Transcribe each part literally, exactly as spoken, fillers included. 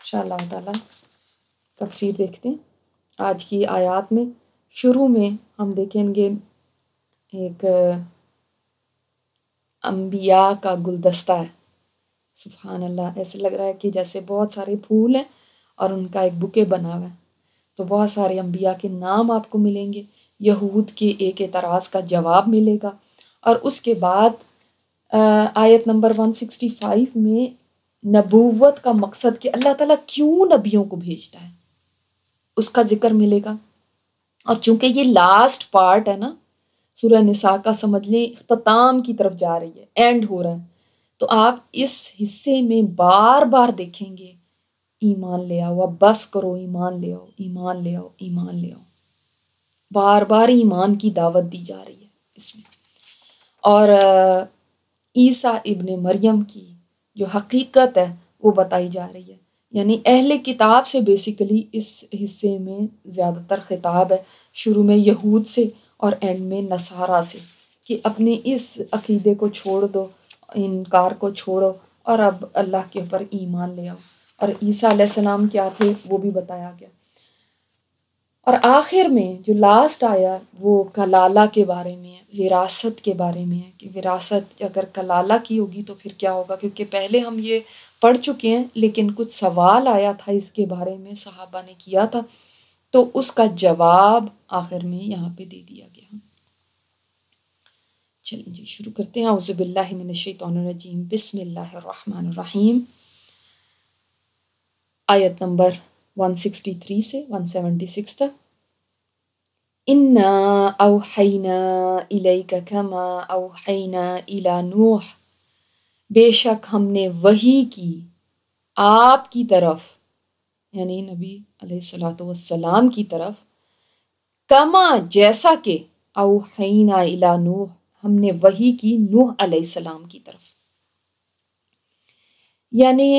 انشاءاللہ تعالیٰ تفسیر دیکھتے ہیں آج کی آیات میں۔ شروع میں ہم دیکھیں گے ایک انبیاء کا گلدستہ ہے، سبحان اللہ، ایسے لگ رہا ہے کہ جیسے بہت سارے پھول ہیں اور ان کا ایک بکے بنا ہوا ہے۔ تو بہت سارے انبیاء کے نام آپ کو ملیں گے، یہود کے ایک اعتراض کا جواب ملے گا، اور اس کے بعد آیت نمبر ایک سو پچاس میں نبوت کا مقصد کہ اللہ تعالیٰ کیوں نبیوں کو بھیجتا ہے اس کا ذکر ملے گا۔ اور چونکہ یہ لاسٹ پارٹ ہے نا سورہ نساء کا، سمجھ لیں اختتام کی طرف جا رہی ہے، اینڈ ہو رہا ہے، تو آپ اس حصے میں بار بار دیکھیں گے ایمان لے آؤ، اب بس کرو، ایمان لے آؤ، ایمان لے آؤ، ایمان لے آؤ، بار بار ایمان کی دعوت دی جا رہی ہے اس میں۔ اور عیسیٰ ابن مریم کی جو حقیقت ہے وہ بتائی جا رہی ہے، یعنی اہل کتاب سے بیسیکلی اس حصے میں زیادہ تر خطاب ہے، شروع میں یہود سے اور اینڈ میں نصارہ سے، کہ اپنے اس عقیدے کو چھوڑ دو، انکار کو چھوڑو، اور اب اللہ کے اوپر ایمان لے آؤ۔ اور عیسیٰ علیہ السلام کیا تھے وہ بھی بتایا گیا۔ اور آخر میں جو لاسٹ آیا وہ کلالہ کے بارے میں ہے، وراثت کے بارے میں ہے، کہ وراثت اگر کلالہ کی ہوگی تو پھر کیا ہوگا، کیونکہ پہلے ہم یہ پڑھ چکے ہیں لیکن کچھ سوال آیا تھا اس کے بارے میں، صحابہ نے کیا تھا، تو اس کا جواب آخر میں یہاں پہ دے دیا گیا۔ چلیں جی شروع کرتے ہیں۔ اعوذ باللہ من الشیطان الرجیم، بسم اللہ الرحمن الرحیم۔ آیت نمبر ایک سو تریسٹھ سے ایک سو چھہتر تک۔ اِنَّا أَوْحَيْنَا إِلَيْكَ كَمَا أَوْحَيْنَا إِلَى نُوحٍ، بے شک ہم نے وحی کی آپ کی طرف، یعنی نبی علیہ الصلوۃ والسلام کی طرف، کما جیسا کہ اوحینا الی نوح ہم نے وحی کی نوح علیہ السلام کی طرف۔ یعنی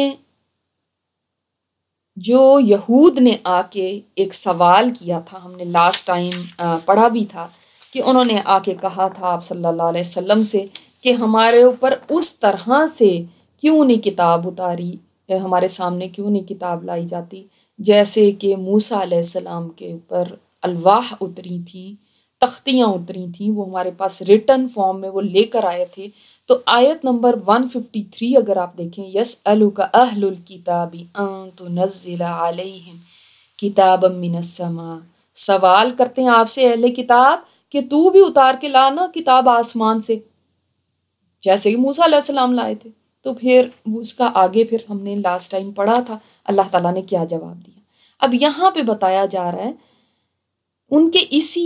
جو یہود نے آ کے ایک سوال کیا تھا، ہم نے لاسٹ ٹائم پڑھا بھی تھا کہ انہوں نے آ کے کہا تھا آپ صلی اللہ علیہ وسلم سے کہ ہمارے اوپر اس طرح سے کیوں نہیں کتاب اتاری، ہمارے سامنے کیوں نہیں کتاب لائی جاتی جیسے کہ موسیٰ علیہ السلام کے اوپر الواح اتری تھیں، تختیاں اتری تھیں، وہ ہمارے پاس ریٹن فارم میں وہ لے کر آئے تھے۔ تو آیت نمبر ایک سو ترپن اگر آپ دیکھیں، یسألک اہل الکتاب ان تنزل علیہم کتابا من السماء، سوال کرتے ہیں آپ سے اہل کتاب کہ تو بھی اتار کے لانا کتاب آسمان سے، جیسے کہ موسیٰ علیہ السلام لائے تھے۔ تو پھر اس کا آگے پھر ہم نے لاسٹ ٹائم پڑھا تھا اللہ تعالیٰ نے کیا جواب دیا۔ اب یہاں پہ بتایا جا رہا ہے ان کے اسی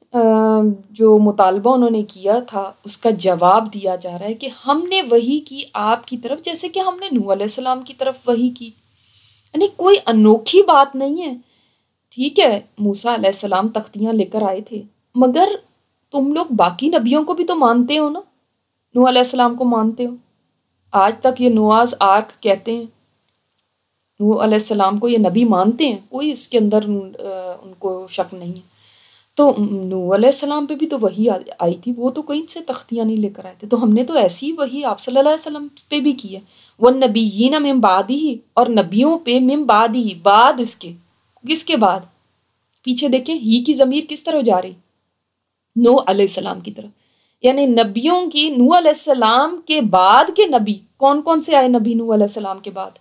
جو مطالبہ انہوں نے کیا تھا اس کا جواب دیا جا رہا ہے کہ ہم نے وحی کی آپ کی طرف جیسے کہ ہم نے نوح علیہ السلام کی طرف وحی کی، یعنی کوئی انوکھی بات نہیں ہے۔ ٹھیک ہے موسیٰ علیہ السلام تختیاں لے کر آئے تھے، مگر تم لوگ باقی نبیوں کو بھی تو مانتے ہو نا، نوح علیہ السلام کو مانتے ہو، آج تک یہ نواز آرک کہتے ہیں، نوح علیہ السلام کو یہ نبی مانتے ہیں، کوئی اس کے اندر ان کو شک نہیں ہے۔ تو نوح علیہ السلام پہ بھی تو وحی آئی تھی، وہ تو کہیں سے تختیاں نہیں لے کر آئے تھے، تو ہم نے تو ایسی وحی آپ صلی اللہ علیہ وسلم پہ بھی کی ہے۔ وَالنَّبِيِّينَ مِن بَعْدِهِ، اور نبیوں پہ من بعدہ، بعد اس کے، کس کے بعد، پیچھے دیکھیں ہی کی ضمیر کس طرف جا رہی، نوح علیہ السلام کی طرف، یعنی نبیوں کی نوح علیہ السلام کے بعد کے نبی کون کون سے آئے نبی نوح علیہ السلام کے بعد،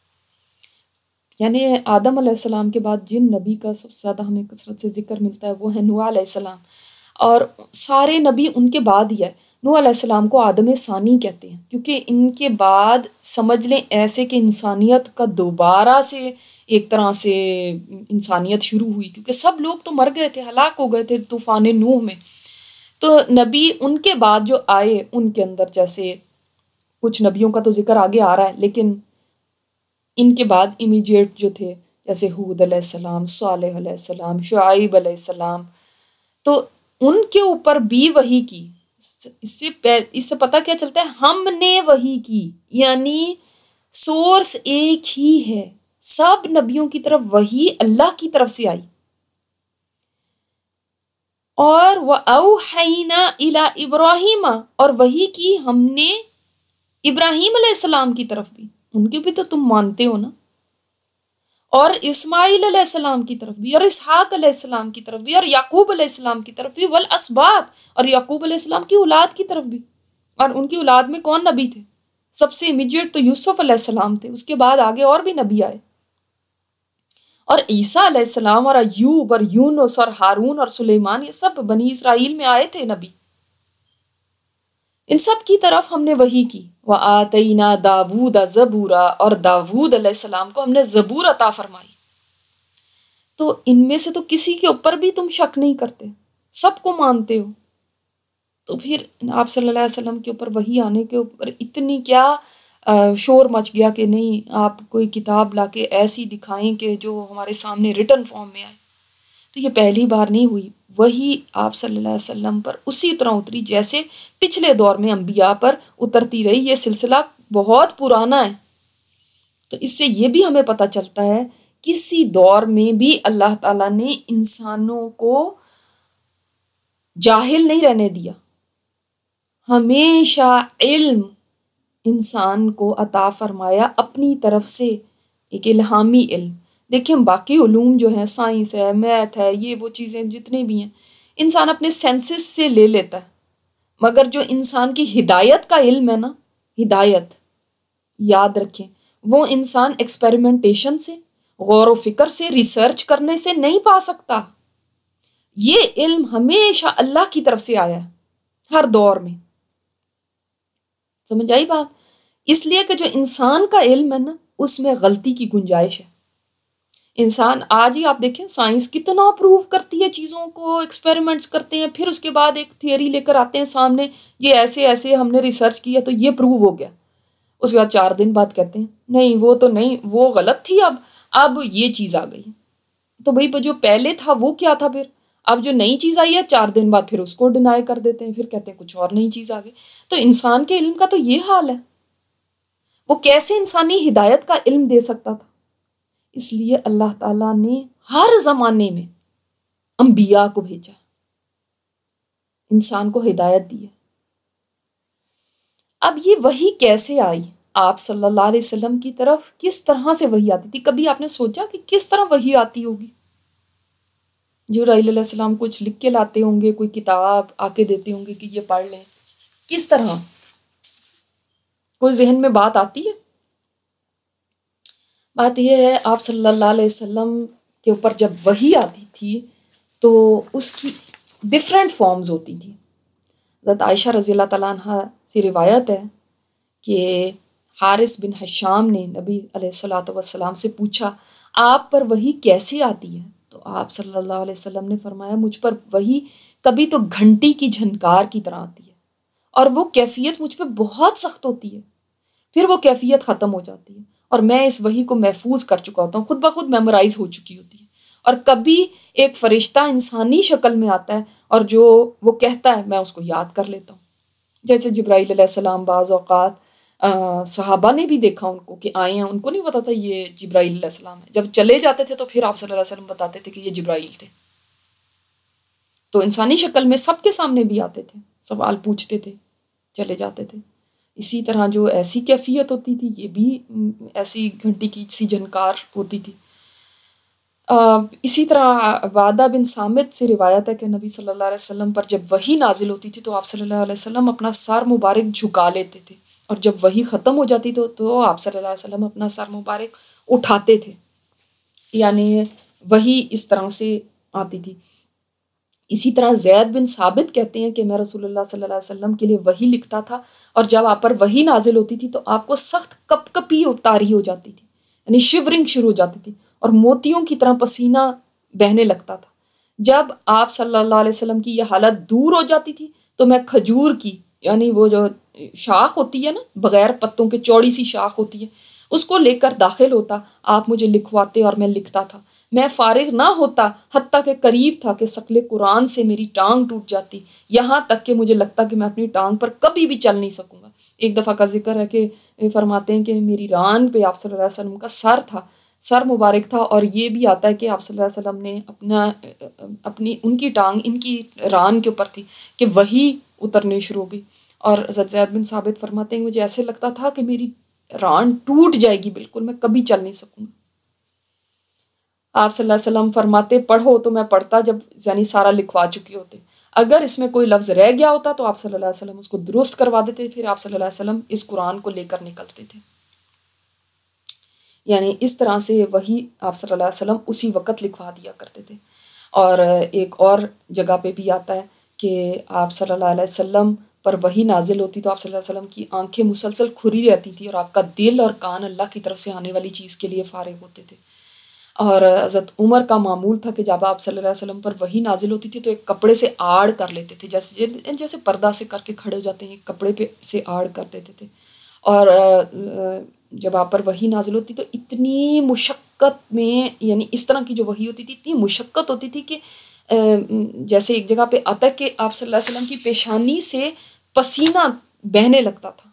یعنی آدم علیہ السلام کے بعد جن نبی کا سب سے زیادہ ہمیں کثرت سے ذکر ملتا ہے وہ ہے نوح علیہ السلام، اور سارے نبی ان کے بعد ہی ہے۔ نوح علیہ السلام کو آدم ثانی کہتے ہیں کیونکہ ان کے بعد سمجھ لیں ایسے کہ انسانیت کا دوبارہ سے ایک طرح سے انسانیت شروع ہوئی، کیونکہ سب لوگ تو مر گئے تھے، ہلاک ہو گئے تھے طوفان نوح میں۔ تو نبی ان کے بعد جو آئے ان کے اندر جیسے کچھ نبیوں کا تو ذکر آگے آ رہا ہے، لیکن ان کے بعد امیجیٹ جو تھے جیسے ہود علیہ السلام، صالح علیہ السلام، شعیب علیہ السلام، تو ان کے اوپر بھی وحی کی۔ اس سے اس سے پتہ کیا چلتا ہے، ہم نے وحی کی، یعنی سورس ایک ہی ہے، سب نبیوں کی طرف وحی اللہ کی طرف سے آئی۔ اور وَأَوْحَيْنَا إِلَىٰ إِبْرَاهِيمَ، اور وحی کی ہم نے ابراہیم علیہ السلام کی طرف بھی، ان کے بھی تو تم مانتے ہو نا۔ اور اسماعیل علیہ السلام کی طرف بھی، اور اسحاق علیہ السلام کی طرف بھی، اور یعقوب علیہ السلام کی طرف بھی، والاسباط، اور یعقوب علیہ السلام کی اولاد کی طرف بھی۔ اور ان کی اولاد میں کون نبی تھے؟ سب سے امیجیٹ تو یوسف علیہ السلام تھے، اس کے بعد آگے اور بھی نبی آئے، اور عیسیٰ علیہ السلام اور ایوب اور یونس اور ہارون اور سلیمان، یہ سب بنی اسرائیل میں آئے تھے نبی۔ ان سب کی طرف ہم نے وحی کی۔ وَآتَيْنَا دَاوُودَ زَبُورًا، اور داود علیہ السلام کو ہم نے زبور عطا فرمائی۔ تو ان میں سے تو کسی کے اوپر بھی تم شک نہیں کرتے، سب کو مانتے ہو، تو پھر آپ صلی اللہ علیہ وسلم کے اوپر وحی آنے کے اوپر اتنی کیا شور مچ گیا کہ نہیں آپ کوئی کتاب لا کے ایسی دکھائیں کہ جو ہمارے سامنے ریٹن فارم میں آئے۔ تو یہ پہلی بار نہیں ہوئی، وہی آپ صلی اللہ علیہ وسلم پر اسی طرح اتری جیسے پچھلے دور میں انبیاء پر اترتی رہی۔ یہ سلسلہ بہت پرانا ہے، تو اس سے یہ بھی ہمیں پتہ چلتا ہے کسی دور میں بھی اللہ تعالیٰ نے انسانوں کو جاہل نہیں رہنے دیا، ہمیشہ علم انسان کو عطا فرمایا اپنی طرف سے، ایک الہامی علم۔ دیکھیں باقی علوم جو ہیں، سائنس ہے، میتھ ہے، یہ وہ چیزیں جتنے بھی ہیں، انسان اپنے سینسز سے لے لیتا ہے، مگر جو انسان کی ہدایت کا علم ہے نا، ہدایت یاد رکھیں وہ انسان ایکسپیریمنٹیشن سے، غور و فکر سے، ریسرچ کرنے سے نہیں پا سکتا۔ یہ علم ہمیشہ اللہ کی طرف سے آیا ہے، ہر دور میں۔ سمجھ آئی بات؟ اس لیے کہ جو انسان کا علم ہے نا، اس میں غلطی کی گنجائش ہے۔ انسان آج ہی آپ دیکھیں سائنس کتنا پروو کرتی ہے چیزوں کو، ایکسپیریمنٹس کرتے ہیں، پھر اس کے بعد ایک تھیوری لے کر آتے ہیں سامنے، یہ ایسے ایسے ہم نے ریسرچ کیا تو یہ پروو ہو گیا۔ اس کے بعد چار دن بعد کہتے ہیں نہیں وہ تو نہیں، وہ غلط تھی، اب اب یہ چیز آ گئی۔ تو بھئی جو پہلے تھا وہ کیا تھا؟ پھر اب جو نئی چیز آئی ہے چار دن بعد پھر اس کو ڈینائی کر دیتے ہیں، پھر کہتے ہیں کچھ اور نئی چیز آ گئی۔ تو انسان کے علم کا تو یہ حال ہے، وہ کیسے انسانی ہدایت کا علم دے سکتا تھا؟ اس لیے اللہ تعالیٰ نے ہر زمانے میں انبیاء کو بھیجا، انسان کو ہدایت دی ہے۔ اب یہ وحی کیسے آئی آپ صلی اللہ علیہ وسلم کی طرف، کس طرح سے وحی آتی تھی؟ کبھی آپ نے سوچا کہ کس طرح وحی آتی ہوگی؟ جبرائیل علیہ السلام کچھ لکھ کے لاتے ہوں گے، کوئی کتاب آ کے دیتے ہوں گے کہ یہ پڑھ لیں، کس طرح؟ کوئی ذہن میں بات آتی ہے؟ بات یہ ہے آپ صلی اللہ علیہ وسلم کے اوپر جب وحی آتی تھی تو اس کی ڈفرینٹ فارمز ہوتی تھی۔ حضرت عائشہ رضی اللہ تعالیٰ عنہ سے روایت ہے کہ حارث بن حشام نے نبی علیہ الصلوۃ والسلام سے پوچھا آپ پر وحی کیسے آتی ہے؟ تو آپ صلی اللہ علیہ وسلم نے فرمایا مجھ پر وحی کبھی تو گھنٹی کی جھنکار کی طرح آتی ہے، اور وہ کیفیت مجھ پہ بہت سخت ہوتی ہے، پھر وہ کیفیت ختم ہو جاتی ہے، اور میں اس وحی کو محفوظ کر چکا ہوتا ہوں، خود بخود میمورائز ہو چکی ہوتی ہے۔ اور کبھی ایک فرشتہ انسانی شکل میں آتا ہے اور جو وہ کہتا ہے میں اس کو یاد کر لیتا ہوں، جیسے جبرائیل علیہ السلام بعض اوقات صحابہ نے بھی دیکھا ان کو کہ آئے ہیں، ان کو نہیں پتا تھا یہ جبرائیل علیہ السلام ہے، جب چلے جاتے تھے تو پھر آپ صلی اللہ علیہ وسلم بتاتے تھے کہ یہ جبرائیل تھے۔ تو انسانی شکل میں سب کے سامنے بھی آتے تھے، سوال پوچھتے تھے، چلے جاتے تھے۔ اسی طرح جو ایسی کیفیت ہوتی تھی یہ بھی ایسی گھنٹی کی سی جھنکار ہوتی تھی۔ اسی طرح عبادہ بن صامت سے روایت ہے کہ نبی صلی اللہ علیہ وسلم پر جب وحی نازل ہوتی تھی تو آپ صلی اللہ علیہ وسلم اپنا سر مبارک جھکا لیتے تھے، اور جب وحی ختم ہو جاتی تو تو آپ صلی اللہ علیہ وسلم اپنا سر مبارک اٹھاتے تھے، یعنی وحی اس طرح سے آتی تھی۔ اسی طرح زید بن ثابت کہتے ہیں کہ میں رسول اللہ صلی اللہ علیہ وسلم کے لیے وحی لکھتا تھا، اور جب آپ پر وحی نازل ہوتی تھی تو آپ کو سخت کپ کپی طاری ہو جاتی تھی، یعنی شیورنگ شروع ہو جاتی تھی، اور موتیوں کی طرح پسینہ بہنے لگتا تھا۔ جب آپ صلی اللہ علیہ وسلم کی یہ حالت دور ہو جاتی تھی تو میں کھجور کی، یعنی وہ جو شاخ ہوتی ہے نا بغیر پتوں کے چوڑی سی شاخ ہوتی ہے، اس کو لے کر داخل ہوتا، آپ مجھے لکھواتے اور میں لکھتا تھا۔ میں فارغ نہ ہوتا حتیٰ کہ قریب تھا کہ شکل قرآن سے میری ٹانگ ٹوٹ جاتی، یہاں تک کہ مجھے لگتا کہ میں اپنی ٹانگ پر کبھی بھی چل نہیں سکوں گا۔ ایک دفعہ کا ذکر ہے کہ فرماتے ہیں کہ میری ران پہ آپ صلی اللہ علیہ وسلم کا سر تھا، سر مبارک تھا، اور یہ بھی آتا ہے کہ آپ صلی اللہ علیہ وسلم نے اپنا اپنی ان کی ٹانگ ان کی ران کے اوپر تھی کہ وہی اترنے شروع ہو گئی، اور حضرت زید بن ثابت فرماتے ہیں مجھے ایسے لگتا تھا کہ میری ران ٹوٹ جائے گی، بالکل میں کبھی چل نہیں سکوں گا۔ آپ صلی اللہ علیہ وسلم فرماتے پڑھو تو میں پڑھتا جب یعنی سارا لکھوا چکے ہوتے. اگر اس میں کوئی لفظ رہ گیا ہوتا تو آپ صلی اللہ علیہ وسلم اس کو درست کروا دیتے، پھر آپ صلی اللہ علیہ وسلم اس قرآن کو لے کر نکلتے تھے. یعنی اس طرح سے وہی آپ صلی اللہ علیہ وسلم اسی وقت لکھوا دیا کرتے تھے. اور ایک اور جگہ پہ بھی آتا ہے کہ آپ صلی اللہ علیہ وسلم پر وہی نازل ہوتی تو آپ صلی اللہ علیہ وسلم کی آنکھیں مسلسل کھلی رہتی تھی، اور آپ کا دل اور کان اللہ کی طرف سے آنے والی چیز کے لیے فارغ ہوتے تھے. اور حضرت عمر کا معمول تھا کہ جب آپ صلی اللہ علیہ وسلم پر وہی نازل ہوتی تھی تو ایک کپڑے سے آڑ کر لیتے تھے، جیسے جیسے پردہ سے کر کے کھڑے ہو جاتے ہیں، ایک کپڑے پہ سے آڑ کر دیتے تھے. اور جب آپ پر وہی نازل ہوتی تو اتنی مشقت میں، یعنی اس طرح کی جو وہی ہوتی تھی اتنی مشقت ہوتی تھی کہ جیسے ایک جگہ پہ آتا ہے کہ آپ صلی اللہ علیہ وسلم کی پیشانی سے پسینہ بہنے لگتا تھا.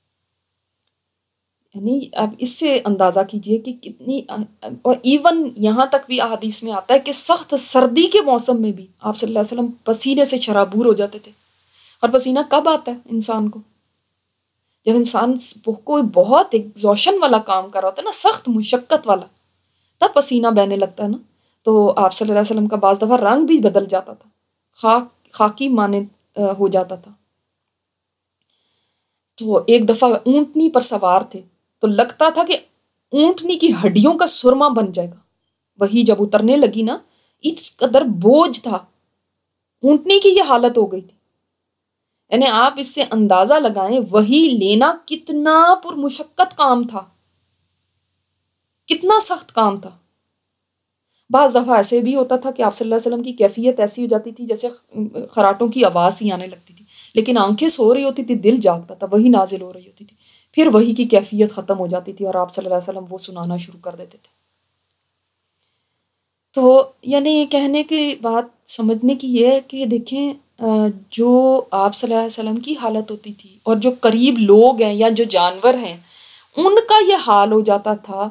یعنی اب اس سے اندازہ کیجئے کہ کتنی، اور ایون یہاں تک بھی احادیث میں آتا ہے کہ سخت سردی کے موسم میں بھی آپ صلی اللہ علیہ وسلم پسینے سے شرابور ہو جاتے تھے. اور پسینہ کب آتا ہے انسان کو؟ جب انسان کوئی بہت ایگزوشن والا کام کر رہا ہوتا ہے نا، سخت مشقت والا، تب پسینہ بہنے لگتا ہے نا. تو آپ صلی اللہ علیہ وسلم کا بعض دفعہ رنگ بھی بدل جاتا تھا، خاک خاکی مانند ہو جاتا تھا. تو ایک دفعہ اونٹنی پر سوار تھے تو لگتا تھا کہ اونٹنی کی ہڈیوں کا سرما بن جائے گا. وہی جب اترنے لگی نا، اس قدر بوجھ تھا، اونٹنی کی یہ حالت ہو گئی تھی. یعنی آپ اس سے اندازہ لگائیں وہی لینا کتنا پر مشقت کام تھا، کتنا سخت کام تھا. بعض دفعہ ایسے بھی ہوتا تھا کہ آپ صلی اللہ علیہ وسلم کی کیفیت ایسی ہو جاتی تھی جیسے خراٹوں کی آواز ہی آنے لگتی تھی، لیکن آنکھیں سو رہی ہوتی تھی، دل جاگتا تھا، وہی نازل ہو رہی ہوتی تھی، پھر وہی کی کیفیت ختم ہو جاتی تھی اور آپ صلی اللہ علیہ وسلم وہ سنانا شروع کر دیتے تھے. تو یعنی یہ کہنے کی بات سمجھنے کی یہ ہے کہ دیکھیں جو آپ صلی اللہ علیہ وسلم کی حالت ہوتی تھی اور جو قریب لوگ ہیں یا جو جانور ہیں ان کا یہ حال ہو جاتا تھا،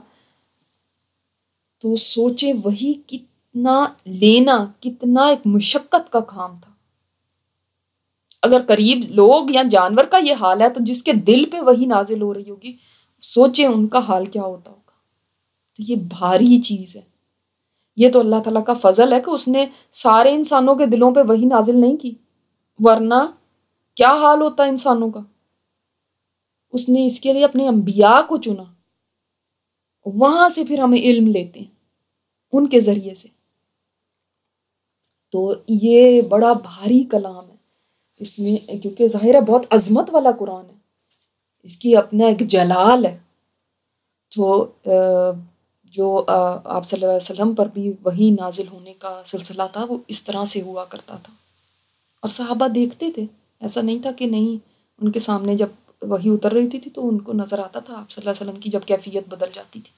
تو سوچے وہی کتنا لینا کتنا ایک مشقت کا کام تھا. اگر قریب لوگ یا جانور کا یہ حال ہے تو جس کے دل پہ وہی نازل ہو رہی ہوگی، سوچے ان کا حال کیا ہوتا ہوگا. تو یہ بھاری چیز ہے. یہ تو اللہ تعالیٰ کا فضل ہے کہ اس نے سارے انسانوں کے دلوں پہ وہی نازل نہیں کی، ورنہ کیا حال ہوتا انسانوں کا. اس نے اس کے لیے اپنے انبیاء کو چنا، وہاں سے پھر ہمیں علم لیتے ہیں ان کے ذریعے سے. تو یہ بڑا بھاری کلام ہے اس میں، کیونکہ ظاہر ہے بہت عظمت والا قرآن ہے، اس کی اپنا ایک جلال ہے. تو جو آپ صلی اللہ علیہ وسلم پر بھی وہی نازل ہونے کا سلسلہ تھا وہ اس طرح سے ہوا کرتا تھا. اور صحابہ دیکھتے تھے، ایسا نہیں تھا کہ نہیں، ان کے سامنے جب وہی اتر رہی تھی تو ان کو نظر آتا تھا آپ صلی اللہ علیہ وسلم کی جب کیفیت بدل جاتی تھی.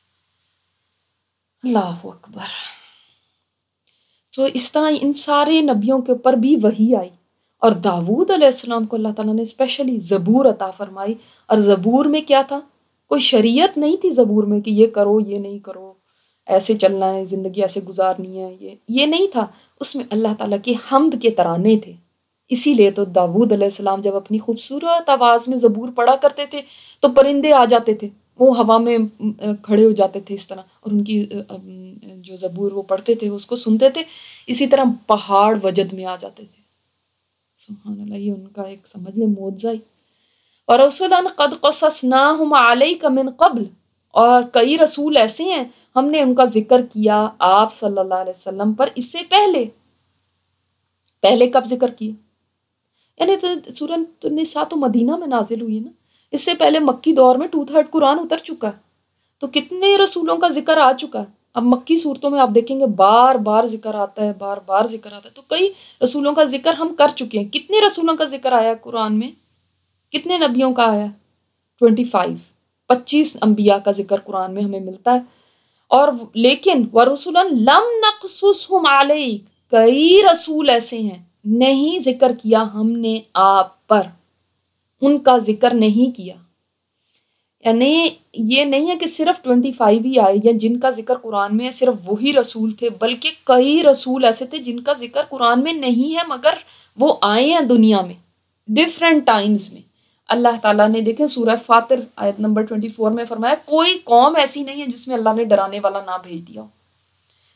اللہ اکبر. تو اس طرح ان سارے نبیوں کے اوپر بھی وحی آئی، اور داؤد علیہ السلام کو اللہ تعالیٰ نے اسپیشلی زبور عطا فرمائی. اور زبور میں کیا تھا؟ کوئی شریعت نہیں تھی زبور میں کہ یہ کرو یہ نہیں کرو، ایسے چلنا ہے، زندگی ایسے گزارنی ہے، یہ یہ نہیں تھا. اس میں اللہ تعالیٰ کے حمد کے ترانے تھے. اسی لیے تو داؤد علیہ السلام جب اپنی خوبصورت آواز میں زبور پڑھا کرتے تھے تو پرندے آ جاتے تھے، وہ ہوا میں کھڑے ہو جاتے تھے اس طرح، اور ان کی جو زبور وہ پڑھتے تھے اس کو سنتے تھے. اسی طرح پہاڑ وجد میں آ جاتے تھے. سبحان اللہ، یہ ان کا ایک سمجھ لیں معجزہ ہی. اور رسولاً قد قصصناہم علیک من قبل، اور کئی رسول ایسے ہیں ہم نے ان کا ذکر کیا آپ صلی اللہ علیہ وسلم پر اس سے پہلے. پہلے کب ذکر کیا؟ یعنی تو سورہ النساء تو مدینہ میں نازل ہوئی ہے نا، اس سے پہلے مکی دور میں ٹو تھرڈ قرآن اتر چکا ہے. تو کتنے رسولوں کا ذکر آ چکا ہے. اب مکی صورتوں میں آپ دیکھیں گے بار بار ذکر آتا ہے، بار بار ذکر آتا ہے. تو کئی رسولوں کا ذکر ہم کر چکے ہیں. کتنے رسولوں کا ذکر آیا ہے قرآن میں؟ کتنے نبیوں کا آیا؟ ٹوینٹی فائیو پچیس انبیاء کا ذکر قرآن میں ہمیں ملتا ہے. اور لیکن وَرُسُلًا لَمْ نَقْصُصْهُمْ عَلَيْكَ، کئی رسول ایسے ہیں نہیں ذکر کیا ہم نے آپ پر، ان کا ذکر نہیں کیا. یعنی یہ نہیں ہے کہ صرف ٹوینٹی فائیو ہی آئے یا جن کا ذکر قرآن میں ہے صرف وہی رسول تھے، بلکہ کئی رسول ایسے تھے جن کا ذکر قرآن میں نہیں ہے مگر وہ آئے ہیں دنیا میں ڈیفرنٹ ٹائمز میں. اللہ تعالیٰ نے دیکھیں سورہ فاطر آیت نمبر چوبیس میں فرمایا کوئی قوم ایسی نہیں ہے جس میں اللہ نے ڈرانے والا نہ بھیج دیا ہو.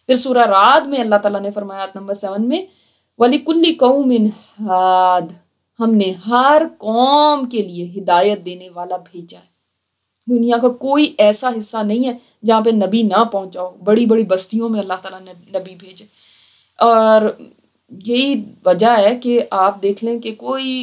پھر سورہ رعد میں اللہ تعالیٰ نے فرمایا آیت نمبر سیون میں وَلِكُلِّ قَوْمٍ ہاد، ہم نے ہر قوم کے لیے ہدایت دینے والا بھیجا ہے۔ دنیا کا کوئی ایسا حصہ نہیں ہے جہاں پہ نبی نہ پہنچا ہو، بڑی بڑی بستیوں میں اللہ تعالیٰ نے نبی بھیجے۔ اور یہی وجہ ہے کہ آپ دیکھ لیں کہ کوئی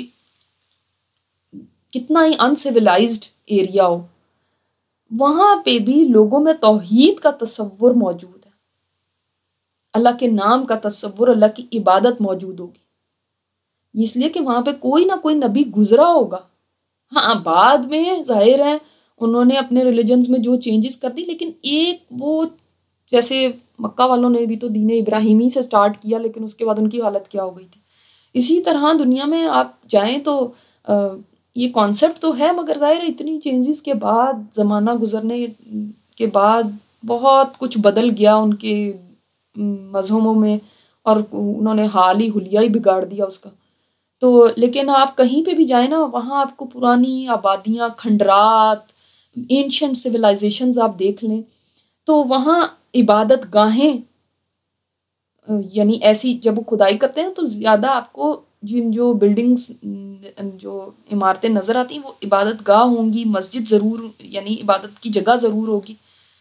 کتنا ہی انسیولائزڈ ایریا ہو، وہاں پہ بھی لوگوں میں توحید کا تصور موجود ہے، اللہ کے نام کا تصور، اللہ کی عبادت موجود ہوگی، اس لیے کہ وہاں پہ کوئی نہ کوئی نبی گزرا ہوگا۔ ہاں بعد میں ظاہر ہے انہوں نے اپنے ریلیجنز میں جو چینجز کر دی، لیکن ایک وہ جیسے مکہ والوں نے بھی تو دین ابراہیمی سے سٹارٹ کیا، لیکن اس کے بعد ان کی حالت کیا ہو گئی تھی۔ اسی طرح دنیا میں آپ جائیں تو یہ کانسیپٹ تو ہے، مگر ظاہر ہے اتنی چینجز کے بعد، زمانہ گزرنے کے بعد بہت کچھ بدل گیا ان کے مذہبوں میں، اور انہوں نے حال ہی حلیہ ہی بگاڑ دیا اس کا۔ تو لیکن آپ کہیں پہ بھی جائیں نا، وہاں آپ کو پرانی آبادیاں، کھنڈرات، اینشنٹ سویلائزیشنز آپ دیکھ لیں، تو وہاں عبادت گاہیں، یعنی ایسی جب وہ کھدائی کرتے ہیں تو زیادہ آپ کو جن جو بلڈنگز، جو عمارتیں نظر آتی ہیں وہ عبادت گاہ ہوں گی، مسجد ضرور، یعنی عبادت کی جگہ ضرور ہوگی،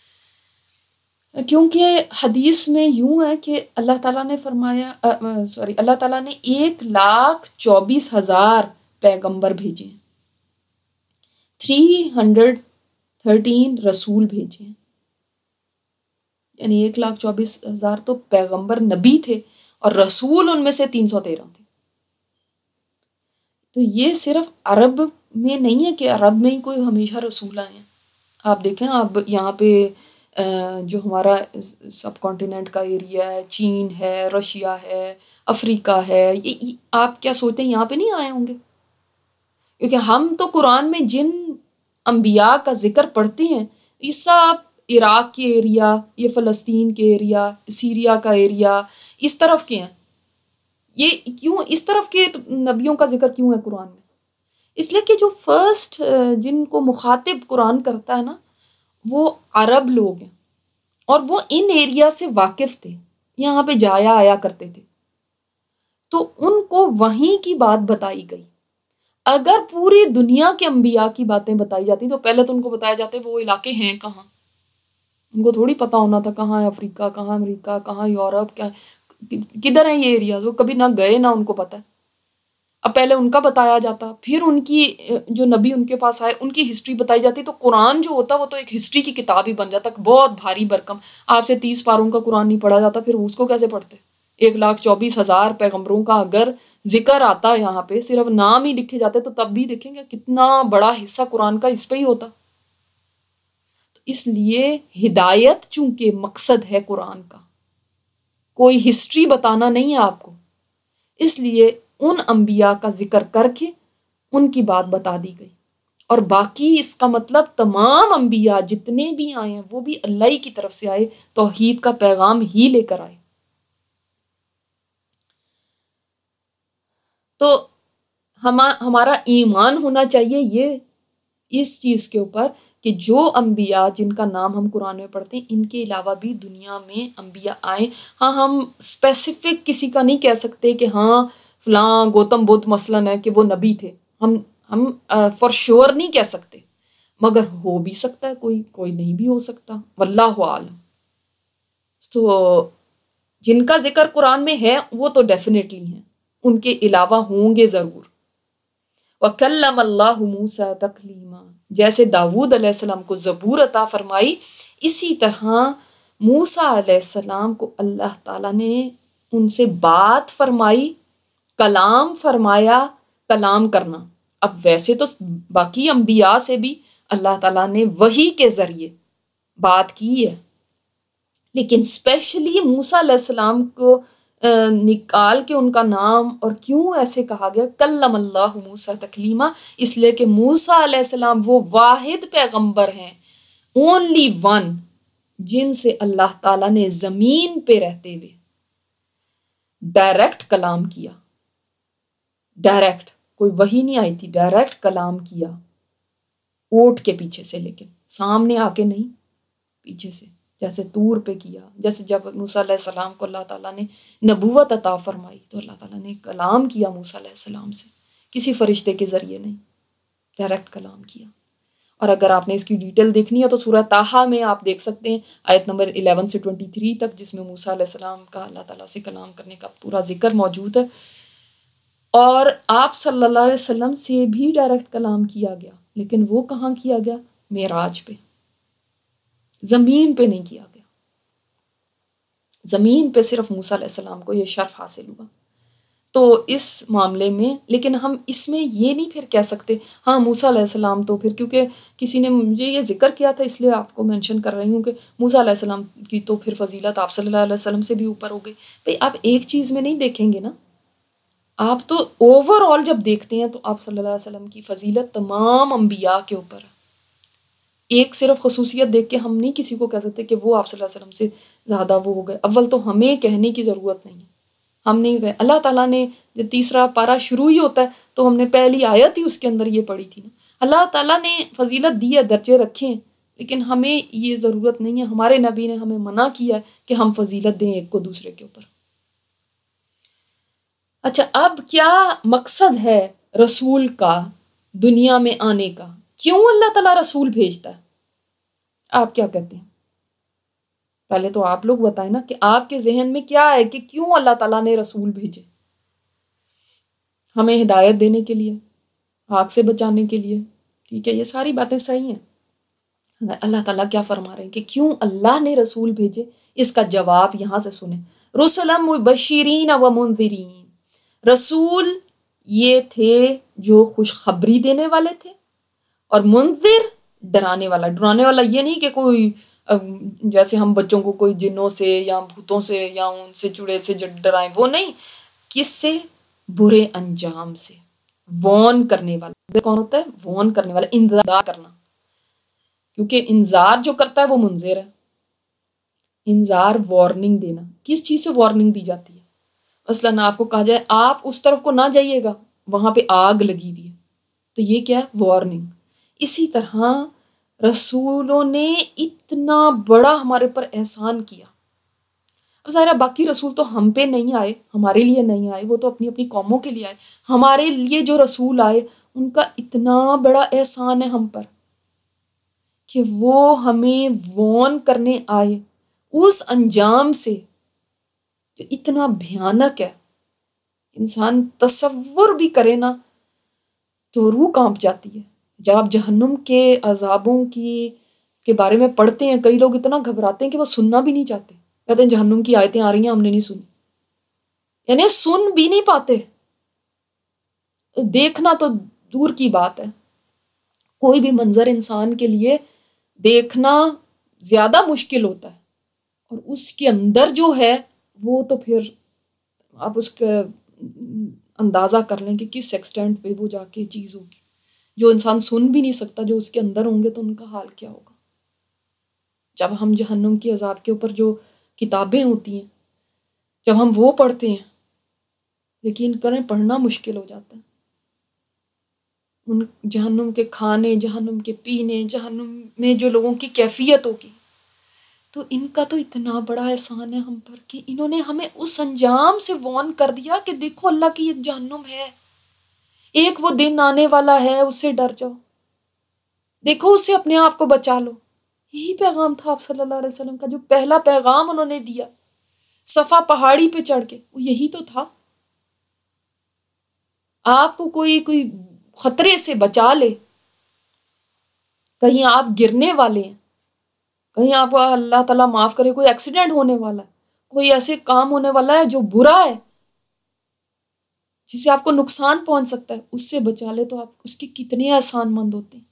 کیونکہ حدیث میں یوں ہے کہ اللہ تعالیٰ نے فرمایا سوری اللہ تعالیٰ نے ایک لاکھ چوبیس ہزار پیغمبر بھیجے ہیں، تھری ہنڈریڈ تھرٹین رسول بھیجے ہیں، یعنی ایک لاکھ چوبیس ہزار تو پیغمبر نبی تھے، اور رسول ان میں سے تین سو تیرہ تھے۔ تو یہ صرف عرب میں نہیں ہے کہ عرب میں ہی کوئی ہمیشہ رسول آئے ہیں۔ آپ دیکھیں، آپ یہاں پہ جو ہمارا سب کانٹیننٹ کا ایریا ہے، چین ہے، رشیا ہے، افریقہ ہے، یہ آپ کیا سوچتے ہیں یہاں پہ نہیں آئے ہوں گے؟ کیونکہ ہم تو قرآن میں جن انبیاء کا ذکر پڑھتے ہیں یہ سب عراق کے ایریا، یہ فلسطین کے ایریا، سیریا کا ایریا، اس طرف کے ہیں۔ یہ کیوں اس طرف کے نبیوں کا ذکر کیوں ہے قرآن میں؟ اس لیے کہ جو فرسٹ جن کو مخاطب قرآن کرتا ہے نا، وہ عرب لوگ ہیں، اور وہ ان ایریا سے واقف تھے، یہاں پہ جایا آیا کرتے تھے، تو ان کو وہیں کی بات بتائی گئی۔ اگر پوری دنیا کے انبیاء کی باتیں بتائی جاتی تو پہلے تو ان کو بتایا جاتے وہ علاقے ہیں کہاں، ان کو تھوڑی پتہ ہونا تھا کہاں ہے افریقہ، کہاں امریکہ، کہاں یورپ، کیا کدھر ہیں یہ ایریاز، وہ کبھی نہ گئے نہ ان کو پتہ ہے۔ اب پہلے ان کا بتایا جاتا، پھر ان کی جو نبی ان کے پاس آئے ان کی ہسٹری بتائی جاتی، تو قرآن جو ہوتا وہ تو ایک ہسٹری کی کتاب ہی بن جاتا، بہت بھاری بھرکم۔ آپ سے تیس پاروں کا قرآن نہیں پڑھا جاتا، پھر اس کو کیسے پڑھتے؟ ایک لاکھ چوبیس ہزار پیغمبروں کا اگر ذکر آتا یہاں پہ، صرف نام ہی لکھے جاتے، تو تب بھی دیکھیں گے کتنا بڑا حصہ قرآن کا اس پہ ہی ہوتا۔ تو اس لیے ہدایت چونکہ مقصد ہے قرآن کا، کوئی ہسٹری بتانا نہیں ہے آپ کو، اس لیے ان انبیاء کا ذکر کر کے ان کی بات بتا دی گئی، اور باقی اس کا مطلب تمام انبیاء جتنے بھی آئے ہیں وہ بھی اللہ ہی کی طرف سے آئے، توحید کا پیغام ہی لے کر آئے۔ تو ہمارا ایمان ہونا چاہیے یہ اس چیز کے اوپر کہ جو انبیاء جن کا نام ہم قرآن میں پڑھتے ہیں، ان کے علاوہ بھی دنیا میں انبیاء آئے۔ ہاں ہم اسپیسیفک کسی کا نہیں کہہ سکتے کہ ہاں فلاں گوتم بدھ مثلاً ہے کہ وہ نبی تھے، ہم ہم فار شور نہیں کہہ سکتے، مگر ہو بھی سکتا ہے، کوئی کوئی نہیں بھی ہو سکتا، واللہ عالم۔ تو جن کا ذکر قرآن میں ہے وہ تو ڈیفینیٹلی ہیں، ان کے علاوہ ہوں گے ضرور۔ وَكَلَّمَ اللَّهُ مُوسَىٰ تَكْلِيمًا، جیسے داؤد علیہ السلام کو زبور عطا فرمائی، اسی طرح موسیٰ علیہ السلام کو اللہ تعالیٰ نے ان سے بات فرمائی، کلام فرمایا، کلام کرنا۔ اب ویسے تو باقی انبیاء سے بھی اللہ تعالیٰ نے وحی کے ذریعے بات کی ہے، لیکن اسپیشلی موسیٰ علیہ السلام کو نکال کے ان کا نام اور کیوں ایسے کہا گیا کلم اللہ موسیٰ تکلیما، اس لیے کہ موسیٰ علیہ السلام وہ واحد پیغمبر ہیں، اونلی ون، جن سے اللہ تعالیٰ نے زمین پہ رہتے ہوئے ڈائریکٹ کلام کیا، ڈائریکٹ، کوئی وحی نہیں آئی تھی، ڈائریکٹ کلام کیا، اوٹ کے پیچھے سے، لیکن سامنے آ کے نہیں، پیچھے سے۔ جیسے طور پہ کیا، جیسے جب موسیٰ علیہ السلام کو اللہ تعالیٰ نے نبوت عطا فرمائی تو اللہ تعالیٰ نے کلام کیا موسیٰ علیہ السلام سے، کسی فرشتے کے ذریعے نہیں، ڈائریکٹ کلام کیا۔ اور اگر آپ نے اس کی ڈیٹیل دیکھنی ہے تو سورہ طٰہٰ میں آپ دیکھ سکتے ہیں آیت نمبر الیون سے ٹوئنٹی تھری تک، جس میں موسیٰ علیہ السلام کا اللہ تعالیٰ سے کلام کرنے کا پورا ذکر موجود ہے۔ اور آپ صلی اللہ علیہ وسلم سے بھی ڈائریکٹ کلام کیا گیا، لیکن وہ کہاں کیا گیا؟ معراج پہ، زمین پہ نہیں کیا گیا۔ زمین پہ صرف موسیٰ علیہ السلام کو یہ شرف حاصل ہوا۔ تو اس معاملے میں لیکن ہم اس میں یہ نہیں پھر کہہ سکتے ہاں موسیٰ علیہ السلام تو پھر، کیونکہ کسی نے مجھے یہ ذکر کیا تھا اس لیے آپ کو مینشن کر رہی ہوں کہ موسیٰ علیہ السلام کی تو پھر فضیلت آپ صلی اللہ علیہ وسلم سے بھی اوپر ہو گئی۔ بھئی آپ ایک چیز میں نہیں دیکھیں گے نا، آپ تو اوور آل جب دیکھتے ہیں تو آپ صلی اللہ علیہ وسلم کی فضیلت تمام انبیاء کے اوپر ہے۔ ایک صرف خصوصیت دیکھ کے ہم نہیں کسی کو کہہ سکتے کہ وہ آپ صلی اللہ علیہ وسلم سے زیادہ وہ ہو گئے۔ اول تو ہمیں کہنے کی ضرورت نہیں ہے، ہم نہیں گئے۔ اللہ تعالیٰ نے جب تیسرا پارہ شروع ہی ہوتا ہے تو ہم نے پہلی آیت ہی اس کے اندر یہ پڑھی تھی نا، اللہ تعالیٰ نے فضیلت دی ہے، درجے رکھے ہیں، لیکن ہمیں یہ ضرورت نہیں ہے۔ ہمارے نبی نے ہمیں منع کیا ہے کہ ہم فضیلت دیں ایک کو دوسرے کے اوپر۔ اچھا، اب کیا مقصد ہے رسول کا دنیا میں آنے کا؟ کیوں اللہ تعالیٰ رسول بھیجتا ہے؟ آپ کیا کہتے ہیں؟ پہلے تو آپ لوگ بتائیں نا کہ آپ کے ذہن میں کیا ہے کہ کیوں اللہ تعالیٰ نے رسول بھیجے؟ ہمیں ہدایت دینے کے لیے، آگ سے بچانے کے لیے، ٹھیک ہے، یہ ساری باتیں صحیح ہیں۔ اللہ تعالیٰ کیا فرما رہے ہیں کہ کیوں اللہ نے رسول بھیجے؟ اس کا جواب یہاں سے سنیں۔ رسلا مبشرین و منذرین، رسول یہ تھے جو خوشخبری دینے والے تھے، اور منذر ڈرانے والا۔ ڈرانے والا یہ نہیں کہ کوئی جیسے ہم بچوں کو کوئی جنوں سے یا بھوتوں سے یا ان سے چڑے سے ڈرائیں، وہ نہیں، کس سے؟ برے انجام سے، وارن کرنے والا۔ کون ہوتا ہے؟ وارن کرنے والا، انذار کرنا، کیونکہ انذار جو کرتا ہے وہ منذر ہے۔ انذار وارننگ دینا، کس چیز سے وارننگ دی جاتی ہے؟ مثلاً آپ کو کہا جائے آپ اس طرف کو نہ جائیے گا، وہاں پہ آگ لگی ہوئی ہے، تو یہ کیا ہے؟ وارننگ۔ اسی طرح رسولوں نے اتنا بڑا ہمارے پر احسان کیا۔ اب ظاہرہ باقی رسول تو ہم پہ نہیں آئے، ہمارے لیے نہیں آئے، وہ تو اپنی اپنی قوموں کے لیے آئے۔ ہمارے لیے جو رسول آئے ان کا اتنا بڑا احسان ہے ہم پر کہ وہ ہمیں وارن کرنے آئے اس انجام سے جو اتنا بھیانک ہے، انسان تصور بھی کرے نا تو روح کانپ جاتی ہے۔ جب آپ جہنم کے عذابوں کی کے بارے میں پڑھتے ہیں، کئی لوگ اتنا گھبراتے ہیں کہ وہ سننا بھی نہیں چاہتے، کہتے ہیں جہنم کی آیتیں آ رہی ہیں ہم نے نہیں سنی، یعنی سن بھی نہیں پاتے، دیکھنا تو دور کی بات ہے۔ کوئی بھی منظر انسان کے لیے دیکھنا زیادہ مشکل ہوتا ہے، اور اس کے اندر جو ہے وہ تو پھر آپ اس کا اندازہ کر لیں کہ کس ایکسٹینٹ پہ وہ جا کے چیز ہوگی۔ جو انسان سن بھی نہیں سکتا، جو اس کے اندر ہوں گے تو ان کا حال کیا ہوگا۔ جب ہم جہنم کے عذاب کے اوپر جو کتابیں ہوتی ہیں جب ہم وہ پڑھتے ہیں، یقین کریں پڑھنا مشکل ہو جاتا ہے۔ ان جہنم کے کھانے، جہنم کے پینے، جہنم میں جو لوگوں کی کیفیت ہوگی، تو ان کا تو اتنا بڑا احسان ہے ہم پر کہ انہوں نے ہمیں اس انجام سے وارن کر دیا کہ دیکھو اللہ کی یہ جہنم ہے، ایک وہ دن آنے والا ہے، اس سے ڈر جاؤ، دیکھو اس سے اپنے آپ کو بچا لو۔ یہی پیغام تھا آپ صلی اللہ علیہ وسلم کا، جو پہلا پیغام انہوں نے دیا صفا پہاڑی پہ چڑھ کے، وہ یہی تو تھا۔ آپ کو کوئی کوئی خطرے سے بچا لے، کہیں آپ گرنے والے ہیں، کہیں آپ کو اللہ تعالیٰ معاف کرے کوئی ایکسیڈنٹ ہونے والا ہے، کوئی ایسے کام ہونے والا ہے جو برا ہے جس سے آپ کو نقصان پہنچ سکتا ہے، اس سے بچا لے تو آپ اس کے کتنے احسان مند ہوتے ہیں۔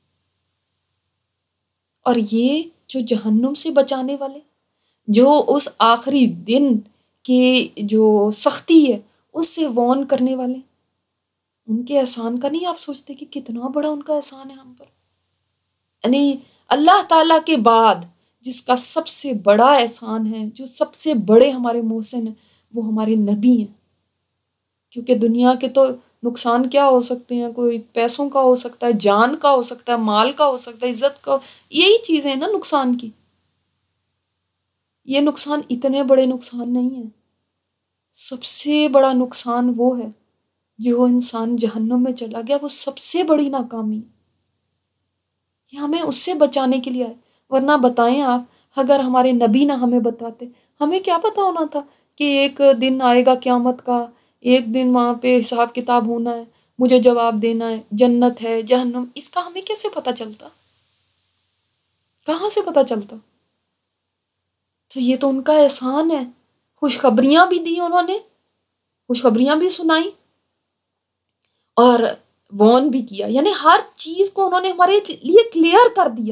اور یہ جو جہنم سے بچانے والے، جو اس آخری دن کی جو سختی ہے اس سے وارن کرنے والے، ان کے احسان کا نہیں آپ سوچتے کہ کتنا بڑا ان کا احسان ہے ہم پر؟ یعنی اللہ تعالیٰ کے بعد جس کا سب سے بڑا احسان ہے، جو سب سے بڑے ہمارے محسن ہیں، وہ ہمارے نبی ہیں۔ کیونکہ دنیا کے تو نقصان کیا ہو سکتے ہیں؟ کوئی پیسوں کا ہو سکتا ہے، جان کا ہو سکتا ہے، مال کا ہو سکتا ہے، عزت کا، یہی چیزیں ہیں نا نقصان کی۔ یہ نقصان اتنے بڑے نقصان نہیں ہیں. سب سے بڑا نقصان وہ ہے جو انسان جہنم میں چلا گیا، وہ سب سے بڑی ناکامی ہے. یہ ہمیں اس سے بچانے کے لیے آئے. ورنہ بتائیں آپ، اگر ہمارے نبی نہ ہمیں بتاتے، ہمیں کیا پتا ہونا تھا کہ ایک دن آئے گا قیامت کا، ایک دن وہاں پہ حساب کتاب ہونا ہے، مجھے جواب دینا ہے، جنت ہے جہنم، اس کا ہمیں کیسے پتا چلتا؟ کہاں سے پتا چلتا؟ تو یہ تو ان کا احسان ہے. خوشخبریاں بھی دی انہوں نے، خوشخبریاں بھی سنائی اور وارن بھی کیا، یعنی ہر چیز کو انہوں نے ہمارے لیے کلیئر کر دیا.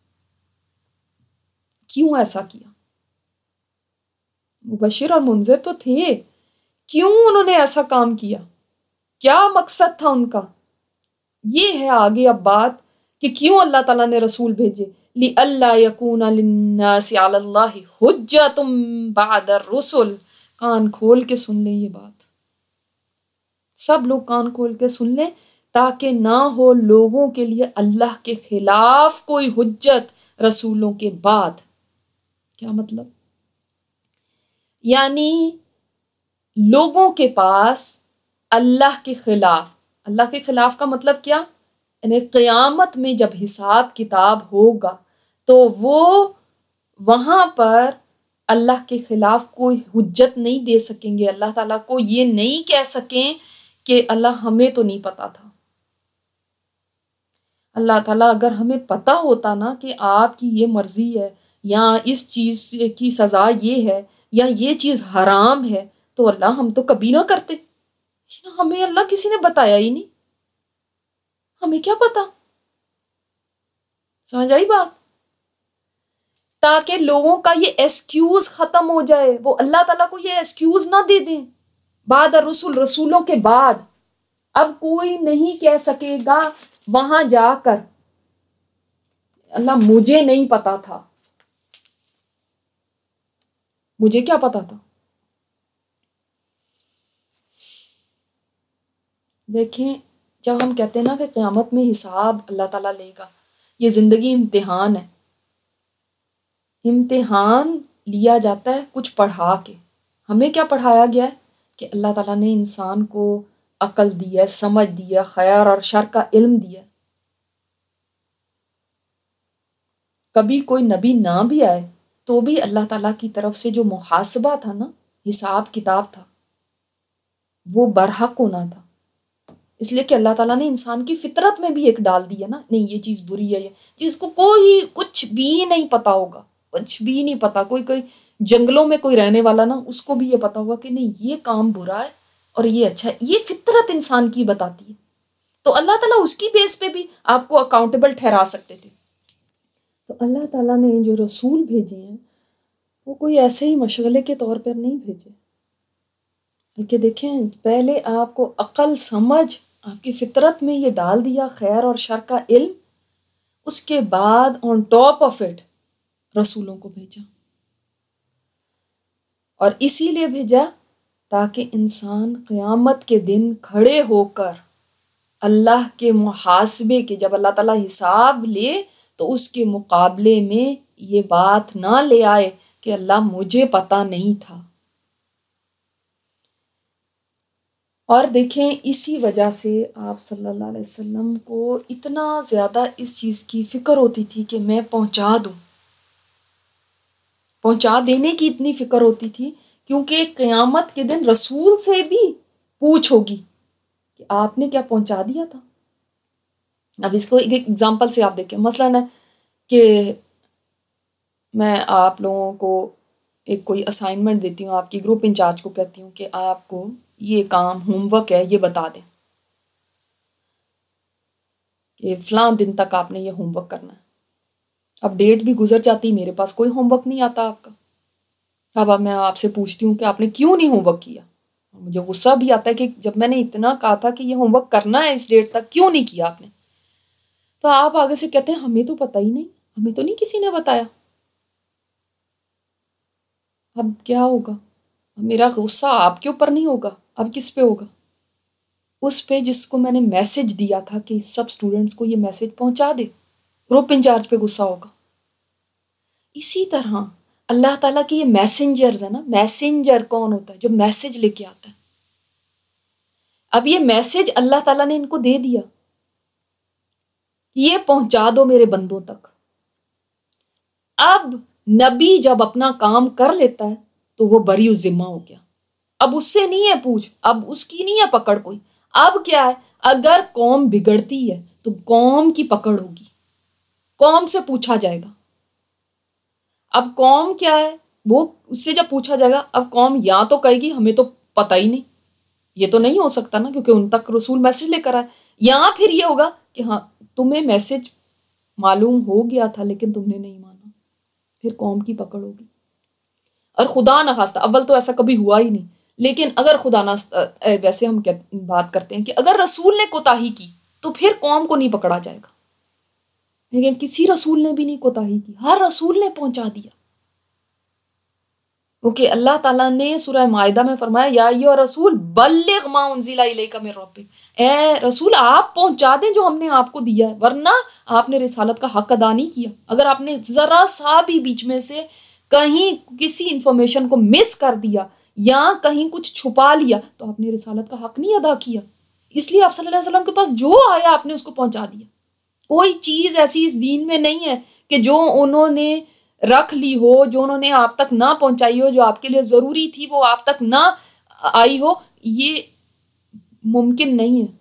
کیوں ایسا کیا؟ مبشر اور منذر تو تھے، کیوں انہوں نے ایسا کام کیا؟ کیا مقصد تھا ان کا؟ یہ ہے آگے اب بات کہ کیوں اللہ تعالیٰ نے رسول بھیجے. لِأَلَّا يَكُونَ لِلنَّاسِ عَلَى اللَّهِ حُجَّةٌ بَعْدَ الرُّسُلِ. کان کھول کے سن لیں یہ بات، سب لوگ کان کھول کے سن لیں، تاکہ نہ ہو لوگوں کے لیے اللہ کے خلاف کوئی حجت رسولوں کے بعد. کیا مطلب؟ یعنی لوگوں کے پاس اللہ کے خلاف، اللہ کے خلاف کا مطلب کیا؟ یعنی قیامت میں جب حساب کتاب ہوگا تو وہ وہاں پر اللہ کے خلاف کوئی حجت نہیں دے سکیں گے. اللہ تعالیٰ کو یہ نہیں کہہ سکیں کہ اللہ ہمیں تو نہیں پتا تھا. اللہ تعالیٰ اگر ہمیں پتا ہوتا نا کہ آپ کی یہ مرضی ہے یا اس چیز کی سزا یہ ہے یا یہ چیز حرام ہے، تو اللہ ہم تو کبھی نہ کرتے. ہمیں اللہ کسی نے بتایا ہی نہیں، ہمیں کیا پتا. سمجھ آئی بات؟ تاکہ لوگوں کا یہ ایکسکیوز ختم ہو جائے، وہ اللہ تعالیٰ کو یہ ایکسکیوز نہ دے دیں. بعد الرسول، رسولوں کے بعد اب کوئی نہیں کہہ سکے گا وہاں جا کر اللہ مجھے نہیں پتا تھا. مجھے کیا پتا تھا؟ دیکھیں، جب ہم کہتے ہیں نا کہ قیامت میں حساب اللہ تعالیٰ لے گا، یہ زندگی امتحان ہے. امتحان لیا جاتا ہے کچھ پڑھا کے. ہمیں کیا پڑھایا گیا ہے؟ کہ اللہ تعالیٰ نے انسان کو عقل دی ہے، سمجھ دی ہے، خیر اور شر کا علم دیا. کبھی کوئی نبی نہ بھی آئے تو بھی اللہ تعالیٰ کی طرف سے جو محاسبہ تھا نا، حساب کتاب تھا، وہ برحق ہونا تھا. اس لیے کہ اللہ تعالیٰ نے انسان کی فطرت میں بھی ایک ڈال دی ہے نا، نہیں یہ چیز بری ہے، یہ چیز کو کوئی کچھ بھی نہیں پتا ہوگا، کچھ بھی نہیں پتا. کوئی کوئی جنگلوں میں کوئی رہنے والا نا، اس کو بھی یہ پتا ہوگا کہ نہیں یہ کام برا ہے اور یہ اچھا ہے. یہ فطرت انسان کی بتاتی ہے. تو اللہ تعالیٰ اس کی بیس پہ بھی آپ کو اکاؤنٹیبل ٹھہرا سکتے تھے. تو اللہ تعالیٰ نے جو رسول بھیجے ہیں وہ کوئی ایسے ہی مشغلے کے طور پر نہیں بھیجے، بلکہ دیکھیں پہلے آپ کو عقل سمجھ آپ کی فطرت میں یہ ڈال دیا، خیر اور شر کا علم. اس کے بعد آن ٹاپ آف اٹ رسولوں کو بھیجا. اور اسی لیے بھیجا تاکہ انسان قیامت کے دن کھڑے ہو کر اللہ کے محاسبے کے، جب اللہ تعالیٰ حساب لے تو اس کے مقابلے میں یہ بات نہ لے آئے کہ اللہ مجھے پتا نہیں تھا. اور دیکھیں اسی وجہ سے آپ صلی اللہ علیہ وسلم کو اتنا زیادہ اس چیز کی فکر ہوتی تھی کہ میں پہنچا دوں، پہنچا دینے کی اتنی فکر ہوتی تھی، کیونکہ قیامت کے دن رسول سے بھی پوچھ ہوگی کہ آپ نے کیا پہنچا دیا تھا. اب اس کو ایک ایگزامپل سے آپ دیکھیں، مثلاً ہے کہ میں آپ لوگوں کو ایک کوئی اسائنمنٹ دیتی ہوں، آپ کی گروپ انچارج کو کہتی ہوں کہ آپ کو یہ کام ہوم ورک ہے، یہ بتا دیں کہ فلاں دن تک آپ نے یہ ہوم ورک کرنا ہے. اب ڈیٹ بھی گزر جاتی، میرے پاس کوئی ہوم ورک نہیں آتا آپ کا. اب اب میں آپ سے پوچھتی ہوں کہ آپ نے کیوں نہیں ہوم ورک کیا. مجھے غصہ بھی آتا ہے کہ جب میں نے اتنا کہا تھا کہ یہ ہوم ورک کرنا ہے اس ڈیٹ تک، کیوں نہیں کیا آپ نے. تو آپ آگے سے کہتے ہیں ہمیں تو پتہ ہی نہیں، ہمیں تو نہیں کسی نے بتایا. اب کیا ہوگا؟ میرا غصہ آپ کے اوپر نہیں ہوگا، اب کس پہ ہوگا؟ اس پہ جس کو میں نے میسج دیا تھا کہ سب سٹوڈنٹس کو یہ میسج پہنچا دے. گروپ انچارج پہ غصہ ہوگا. اسی طرح اللہ تعالیٰ کی یہ میسنجرز ہے نا. میسنجر کون ہوتا ہے؟ جو میسج لے کے آتا ہے. اب یہ میسج اللہ تعالیٰ نے ان کو دے دیا، یہ پہنچا دو میرے بندوں تک. اب نبی جب اپنا کام کر لیتا ہے تو وہ بری الذمہ ہو گیا. اب اس سے نہیں ہے پوچھ، اب اس کی نہیں ہے پکڑ کوئی. اب کیا ہے، اگر قوم بگڑتی ہے تو قوم کی پکڑ ہوگی، قوم سے پوچھا جائے گا. اب قوم کیا ہے، وہ اس سے جب پوچھا جائے گا، اب قوم یا تو کہے گی ہمیں تو پتہ ہی نہیں، یہ تو نہیں ہو سکتا نا کیونکہ ان تک رسول میسج لے کر آئے، یا پھر یہ ہوگا کہ ہاں تمہیں میسج معلوم ہو گیا تھا لیکن تم نے نہیں مانا، پھر قوم کی پکڑ ہوگی. اور خدا نہ خواستہ، اول تو ایسا کبھی ہوا ہی نہیں، لیکن اگر خدا نہ، ویسے ہم بات کرتے ہیں کہ اگر رسول نے کوتاہی کی تو پھر قوم کو نہیں پکڑا جائے گا. لیکن کسی رسول نے بھی نہیں کوتاہی کی، ہر رسول نے پہنچا دیا. کیونکہ اللہ تعالیٰ نے سورہ مائدہ میں فرمایا یا ایھا رسول بلغ ما انزل الیک من ربک، اے رسول آپ پہنچا دیں جو ہم نے آپ کو دیا ہے، ورنہ آپ نے رسالت کا حق ادا نہیں کیا. اگر آپ نے ذرا سا بھی بیچ میں سے کہیں کسی انفارمیشن کو مس کر دیا یا کہیں کچھ چھپا لیا تو آپ نے رسالت کا حق نہیں ادا کیا. اس لیے آپ صلی اللہ علیہ وسلم کے پاس جو آیا آپ نے اس کو پہنچا دیا. کوئی چیز ایسی اس دین میں نہیں ہے کہ جو انہوں نے رکھ لی ہو، جو انہوں نے آپ تک نہ پہنچائی ہو، جو آپ کے لیے ضروری تھی وہ آپ تک نہ آئی ہو. یہ ممکن نہیں ہے.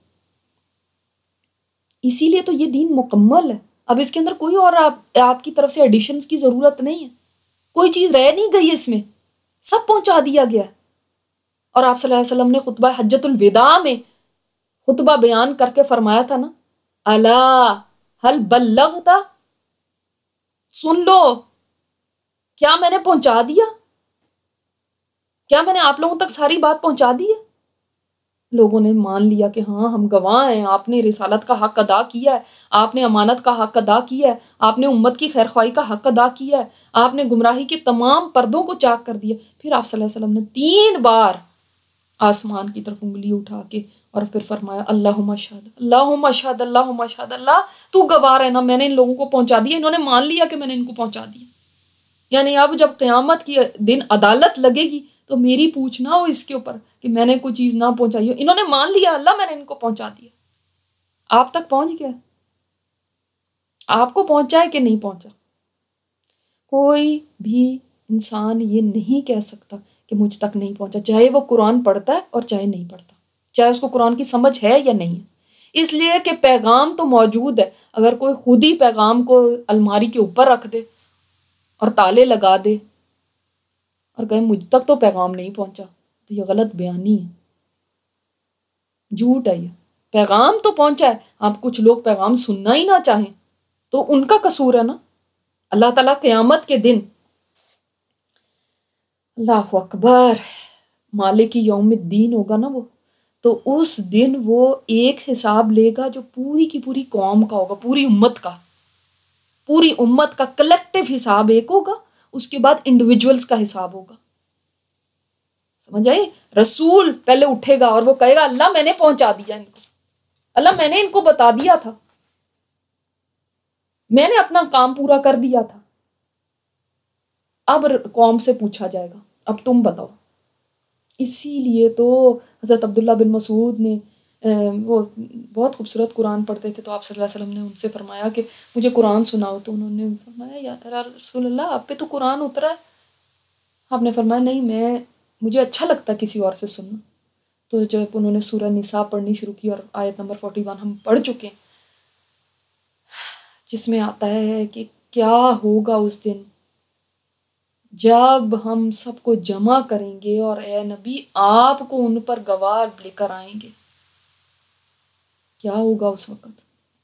اسی لیے تو یہ دین مکمل ہے. اب اس کے اندر کوئی اور آپ آپ کی طرف سے ایڈیشنز کی ضرورت نہیں ہے، کوئی چیز رہ نہیں گئی اس میں، سب پہنچا دیا گیا. اور آپ صلی اللہ علیہ وسلم نے خطبہ حجۃ الوداع میں خطبہ بیان کر کے فرمایا تھا نا، الا هل بلغت، سن لو کیا میں نے پہنچا دیا، کیا میں نے آپ لوگوں تک ساری بات پہنچا دی ہے. لوگوں نے مان لیا کہ ہاں ہم گواہ ہیں، آپ نے رسالت کا حق ادا کیا ہے، آپ نے امانت کا حق ادا کیا ہے، آپ نے امت کی خیر خواہی کا حق ادا کیا ہے، آپ نے گمراہی کے تمام پردوں کو چاک کر دیا. پھر آپ صلی اللہ علیہ وسلم نے تین بار آسمان کی طرف انگلی اٹھا کے اور پھر فرمایا اللہم اشہد اللہم اشہد اللہم اشہد، اللہ تو گواہ رہنا میں نے ان لوگوں کو پہنچا دیا، انہوں نے مان لیا کہ میں نے ان کو پہنچا دیا. یعنی اب جب قیامت کی دن عدالت لگے گی تو میری پوچھ نہ ہو اس کے اوپر کہ میں نے کوئی چیز نہ پہنچائی ہو، انہوں نے مان لیا اللہ میں نے ان کو پہنچا دیا. آپ تک پہنچ گیا، آپ کو پہنچا ہے کہ نہیں پہنچا. کوئی بھی انسان یہ نہیں کہہ سکتا کہ مجھ تک نہیں پہنچا، چاہے وہ قرآن پڑھتا ہے اور چاہے نہیں پڑھتا، چاہے اس کو قرآن کی سمجھ ہے یا نہیں ہے. اس لیے کہ پیغام تو موجود ہے. اگر کوئی خود ہی پیغام کو الماری کے اوپر رکھ دے اور تالے لگا دے اور کہے مجھ تک تو پیغام نہیں پہنچا تو یہ غلط بیانی ہے، جھوٹ ہے. یہ پیغام تو پہنچا ہے، اب کچھ لوگ پیغام سننا ہی نہ چاہیں تو ان کا قصور ہے نا. اللہ تعالیٰ قیامت کے دن، اللہ اکبر، مالک یوم الدین ہوگا نا وہ، تو اس دن وہ ایک حساب لے گا جو پوری کی پوری قوم کا ہوگا، پوری امت کا، پوری امت کا کلیکٹیو حساب ایک ہوگا. اس کے بعد انڈیویجولز کا حساب ہوگا. سمجھ آئی؟ رسول پہلے اٹھے گا اور وہ کہے گا اللہ میں نے پہنچا دیا ان کو، اللہ میں نے ان کو بتا دیا تھا، میں نے اپنا کام پورا کر دیا تھا. اب قوم سے پوچھا جائے گا اب تم بتاؤ. اسی لیے تو حضرت عبداللہ بن مسعود نے وہ بہت خوبصورت قرآن پڑھتے تھے، تو آپ صلی اللہ علیہ وسلم نے ان سے فرمایا کہ مجھے قرآن سناؤ، تو انہوں نے فرمایا یا رسول اللہ آپ پہ تو قرآن اترا ہے. آپ نے فرمایا نہیں، میں مجھے اچھا لگتا کسی اور سے سننا. تو جب انہوں نے سورہ نساء پڑھنی شروع کی اور آیت نمبر فورٹی ون ہم پڑھ چکے ہیں، جس میں آتا ہے کہ کیا ہوگا اس دن جب ہم سب کو جمع کریں گے اور اے نبی آپ کو ان پر گواہ لے کر آئیں گے. کیا ہوگا اس وقت؟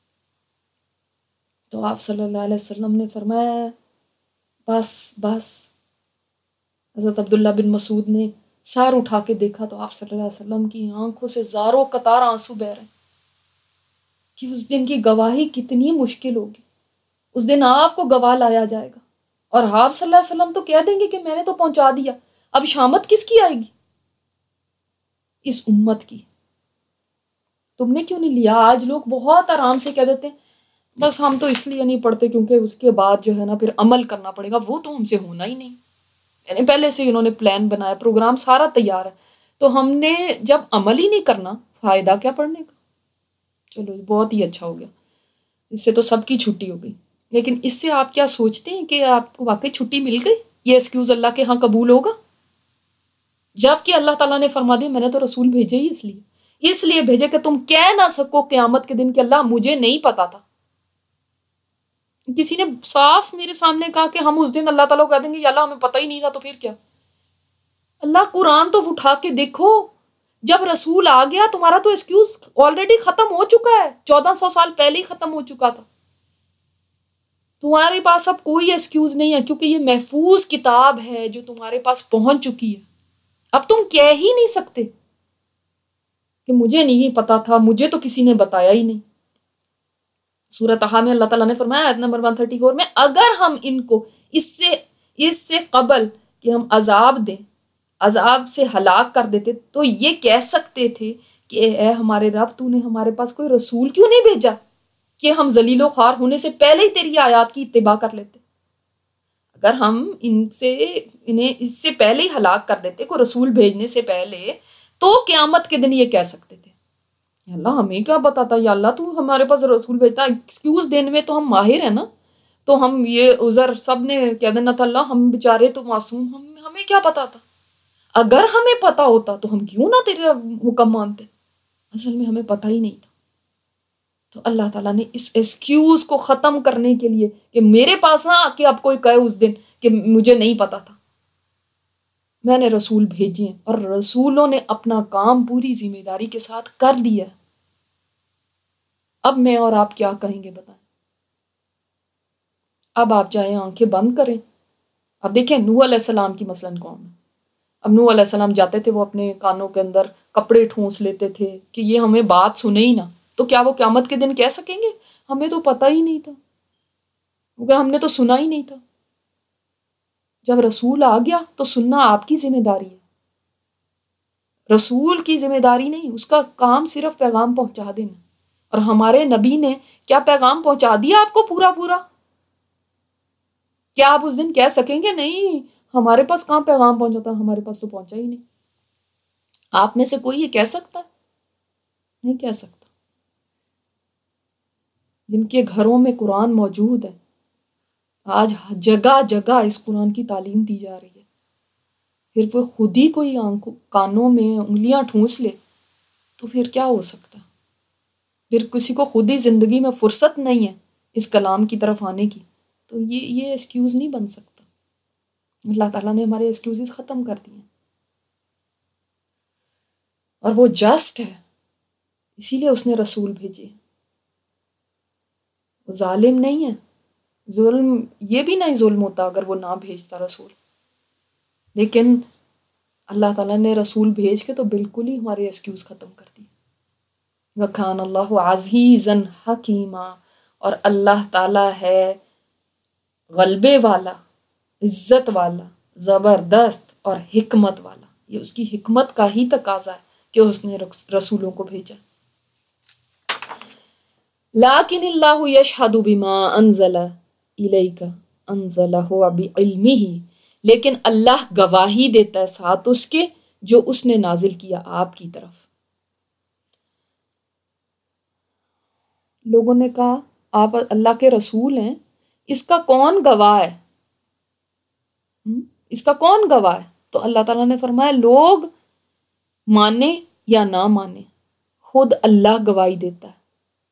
تو آپ صلی اللہ علیہ وسلم نے فرمایا بس بس. حضرت عبداللہ بن مسعود نے سر اٹھا کے دیکھا تو آپ صلی اللہ علیہ وسلم کی آنکھوں سے زاروں قطار آنسو بہ رہے کہ اس دن کی گواہی کتنی مشکل ہوگی. اس دن آپ کو گواہ لایا جائے گا اور آپ صلی اللہ علیہ وسلم تو کہہ دیں گے کہ میں نے تو پہنچا دیا. اب شامت کس کی آئے گی؟ اس امت کی. تم نے کیوں نہیں لیا؟ آج لوگ بہت آرام سے کہہ دیتے ہیں بس ہم تو اس لیے نہیں پڑھتے کیونکہ اس کے بعد جو ہے نا پھر عمل کرنا پڑے گا، وہ تو ہم سے ہونا ہی نہیں. یعنی پہلے سے انہوں نے پلان بنایا، پروگرام سارا تیار ہے، تو ہم نے جب عمل ہی نہیں کرنا فائدہ کیا پڑھنے کا؟ چلو بہت ہی اچھا ہو گیا، اس سے تو سب کی چھٹی ہو گئی۔ لیکن اس سے آپ کیا سوچتے ہیں کہ آپ کو واقعی چھٹی مل گئی؟ یہ ایکسکیوز اللہ کے ہاں قبول ہوگا؟ جب کہ اللہ تعالیٰ نے فرما دیا میں نے تو رسول بھیجے ہی اس لیے اس لیے بھیجے کہ تم کہہ نہ سکو قیامت کے دن کہ اللہ مجھے نہیں پتا تھا۔ کسی نے صاف میرے سامنے کہا کہ ہم اس دن اللہ تعالیٰ کو کہہ دیں گے یا اللہ ہمیں پتہ ہی نہیں تھا، تو پھر کیا؟ اللہ قرآن تو اٹھا کے دیکھو، جب رسول آ گیا تمہارا تو ایکسکیوز آلریڈی ختم ہو چکا ہے، چودہ سو سال پہلے ہی ختم ہو چکا تھا۔ تمہارے پاس اب کوئی ایکسکیوز نہیں ہے، کیونکہ یہ محفوظ کتاب ہے جو تمہارے پاس پہنچ چکی ہے۔ اب تم کہہ ہی نہیں سکتے کہ مجھے نہیں پتا تھا، مجھے تو کسی نے بتایا ہی نہیں۔ سورۃ طٰہٰ میں اللہ تعالیٰ نے فرمایا آیت نمبر ایک سو چونتیس میں، اگر ہم ان کو اس سے اس سے قبل کہ ہم عذاب دیں، عذاب سے ہلاک کر دیتے، تو یہ کہہ سکتے تھے کہ اے ہمارے رب تو نے ہمارے پاس کوئی رسول کیوں نہیں بھیجا کہ ہم ذلیل و خوار ہونے سے پہلے ہی تیری آیات کی اتباع کر لیتے۔ اگر ہم ان سے انہیں اس سے پہلے ہی ہلاک کر دیتے، کوئی رسول بھیجنے سے پہلے، تو قیامت کے دن یہ کہہ سکتے تھے یا اللہ ہمیں کیا پتا تھا، یا اللہ تو ہمارے پاس رسول بھیجتا۔ ایکسکیوز دینے میں تو ہم ماہر ہیں نا، تو ہم یہ عذر سب نے کہہ دینا تھا اللہ ہم بیچارے تو معصوم، ہم ہمیں کیا پتا تھا۔ اگر ہمیں پتا ہوتا تو ہم کیوں نہ تیرے حکم مانتے، اصل میں ہمیں پتا ہی نہیں تھا۔ تو اللہ تعالیٰ نے اس ایکسکیوز کو ختم کرنے کے لیے کہ میرے پاس نہ آ کے اب کوئی کہے اس دن کہ مجھے نہیں پتا تھا، میں نے رسول بھیجے ہیں اور رسولوں نے اپنا کام پوری ذمہ داری کے ساتھ کر دیا۔ اب میں اور آپ کیا کہیں گے بتائیں؟ اب آپ چاہیں آنکھیں بند کریں۔ اب دیکھیں نوح علیہ السلام کی مثلاً قوم ہے، اب نوح علیہ السلام جاتے تھے، وہ اپنے کانوں کے اندر کپڑے ٹھونس لیتے تھے کہ یہ ہمیں بات سنے ہی نہ، تو کیا وہ قیامت کے دن کہہ سکیں گے ہمیں تو پتہ ہی نہیں تھا، کیونکہ ہم نے تو سنا ہی نہیں تھا؟ جب رسول آ گیا تو سننا آپ کی ذمہ داری ہے، رسول کی ذمہ داری نہیں، اس کا کام صرف پیغام پہنچا دینا۔ اور ہمارے نبی نے کیا پیغام پہنچا دیا آپ کو پورا پورا؟ کیا آپ اس دن کہہ سکیں گے نہیں ہمارے پاس کہاں پیغام پہنچا تھا، ہمارے پاس تو پہنچا ہی نہیں؟ آپ میں سے کوئی یہ کہہ سکتا ہے؟ نہیں کہہ سکتا۔ جن کے گھروں میں قرآن موجود ہے، آج جگہ جگہ اس قرآن کی تعلیم دی جا رہی ہے، پھر وہ خود ہی کوئی آنکھوں کانوں میں انگلیاں ٹھونس لے تو پھر کیا ہو سکتا؟ پھر کسی کو خود ہی زندگی میں فرصت نہیں ہے اس کلام کی طرف آنے کی، تو یہ یہ ایکسکیوز نہیں بن سکتا۔ اللہ تعالیٰ نے ہمارے ایکسکیوزز ختم کر دیے، اور وہ جسٹ ہے، اسی لیے اس نے رسول بھیجے۔ وہ ظالم نہیں ہے، ظلم یہ بھی نہیں ظلم ہوتا اگر وہ نہ بھیجتا رسول، لیکن اللہ تعالیٰ نے رسول بھیج کے تو بالکل ہی ہمارے ایکسکیوز ختم کر دی۔ وَكَانَ اللَّهُ عَزِيزًا حَكِيمًا، اور اللہ تعالیٰ ہے غلبے والا، عزت والا، زبردست اور حکمت والا۔ یہ اس کی حکمت کا ہی تقاضا ہے کہ اس نے رسولوں کو بھیجا۔ لیکن اللہ یشہد بما انزل الیک انزلہ بعلمہ، لیکن اللہ گواہی دیتا ہے ساتھ اس کے جو اس نے نازل کیا آپ کی طرف۔ لوگوں نے کہا آپ اللہ کے رسول ہیں، اس کا کون گواہ ہے؟ اس کا کون گواہ ہے؟ تو اللہ تعالیٰ نے فرمایا لوگ مانے یا نہ مانے، خود اللہ گواہی دیتا ہے۔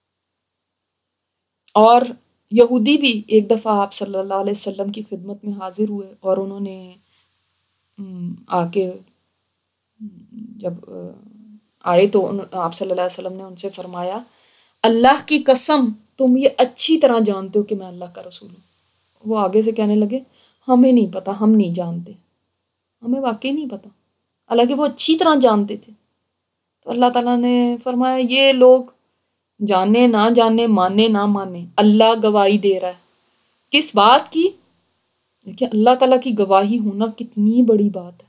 اور یہودی بھی ایک دفعہ آپ صلی اللہ علیہ وسلم کی خدمت میں حاضر ہوئے، اور انہوں نے آ کے جب آئے تو آپ صلی اللہ علیہ وسلم نے ان سے فرمایا اللہ کی قسم تم یہ اچھی طرح جانتے ہو کہ میں اللہ کا رسول ہوں۔ وہ آگے سے کہنے لگے ہمیں نہیں پتا، ہم نہیں جانتے، ہمیں واقعی نہیں پتا، حالانکہ وہ اچھی طرح جانتے تھے۔ تو اللہ تعالیٰ نے فرمایا یہ لوگ جانے نہ جانے، مانے نہ مانے، اللہ گواہی دے رہا ہے۔ کس بات کی؟ دیکھیں اللہ تعالیٰ کی گواہی ہونا کتنی بڑی بات ہے۔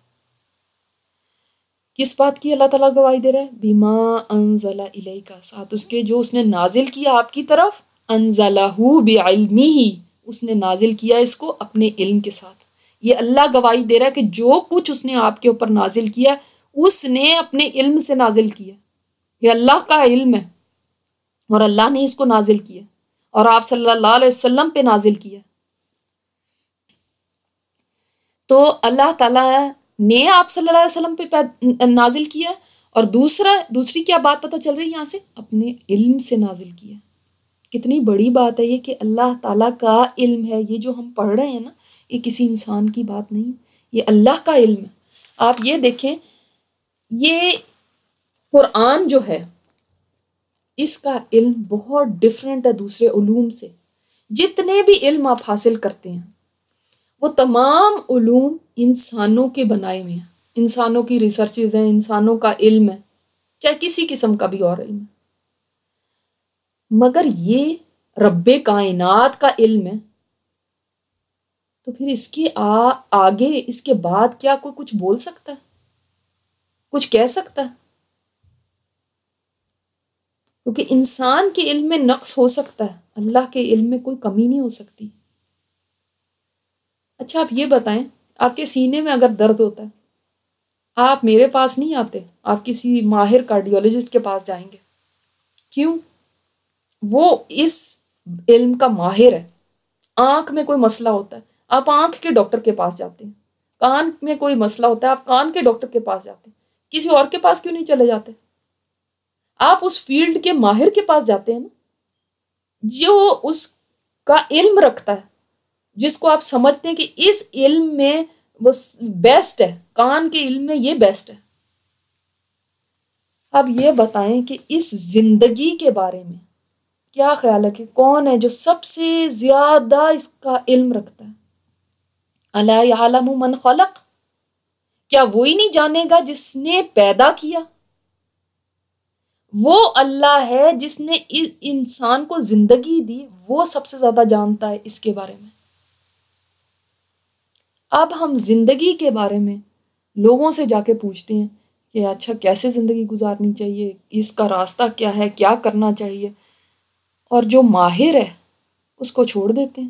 کس بات کی اللہ تعالیٰ گواہی دے رہا ہے؟ بما انزل الیک، ساتھ اس کے جو اس نے نازل کیا آپ کی طرف، انزلہ بعلمہ، اس نے نازل کیا اس کو اپنے علم کے ساتھ۔ یہ اللہ گواہی دے رہا ہے کہ جو کچھ اس نے آپ کے اوپر نازل کیا اس نے اپنے علم سے نازل کیا، یہ اللہ کا علم ہے اور اللہ نے اس کو نازل کیا اور آپ صلی اللہ علیہ وسلم پہ نازل کیا۔ تو اللہ تعالیٰ نے آپ صلی اللہ علیہ وسلم پہ نازل کیا، اور دوسرا دوسری کیا بات پتہ چل رہی ہے یہاں سے؟ اپنے علم سے نازل کیا۔ کتنی بڑی بات ہے یہ کہ اللہ تعالیٰ کا علم ہے، یہ جو ہم پڑھ رہے ہیں نا، یہ کسی انسان کی بات نہیں، یہ اللہ کا علم ہے۔ آپ یہ دیکھیں، یہ قرآن جو ہے اس کا علم بہت ڈیفرنٹ ہے دوسرے علوم سے۔ جتنے بھی علم آپ حاصل کرتے ہیں وہ تمام علوم انسانوں کے بنائے ہوئے ہیں، انسانوں کی ریسرچز ہیں، انسانوں کا علم ہے، چاہے کسی قسم کا بھی اور علم ہے، مگر یہ رب کائنات کا علم ہے۔ تو پھر اس کے آ, آگے اس کے بعد کیا کوئی کچھ بول سکتا ہے، کچھ کہہ سکتا ہے؟ کیونکہ انسان کے علم میں نقص ہو سکتا ہے، اللہ کے علم میں کوئی کمی نہیں ہو سکتی۔ اچھا آپ یہ بتائیں، آپ کے سینے میں اگر درد ہوتا ہے، آپ میرے پاس نہیں آتے، آپ کسی ماہر کارڈیولوجسٹ کے پاس جائیں گے، کیوں؟ وہ اس علم کا ماہر ہے۔ آنکھ میں کوئی مسئلہ ہوتا ہے، آپ آنکھ کے ڈاکٹر کے پاس جاتے ہیں، کان میں کوئی مسئلہ ہوتا ہے، آپ کان کے ڈاکٹر کے پاس جاتے ہیں، کسی اور کے پاس کیوں نہیں چلے جاتے؟ آپ اس فیلڈ کے ماہر کے پاس جاتے ہیں نا، جو اس کا علم رکھتا ہے، جس کو آپ سمجھتے ہیں کہ اس علم میں وہ بیسٹ ہے، کان کے علم میں یہ بیسٹ ہے۔ اب یہ بتائیں کہ اس زندگی کے بارے میں کیا خیال ہے کہ کون ہے جو سب سے زیادہ اس کا علم رکھتا ہے؟ الا یعلم من خلق، کیا وہی نہیں جانے گا جس نے پیدا کیا؟ وہ اللہ ہے جس نے انسان کو زندگی دی، وہ سب سے زیادہ جانتا ہے اس کے بارے میں۔ اب ہم زندگی کے بارے میں لوگوں سے جا کے پوچھتے ہیں کہ اچھا کیسے زندگی گزارنی چاہیے، اس کا راستہ کیا ہے، کیا کرنا چاہیے، اور جو ماہر ہے اس کو چھوڑ دیتے ہیں۔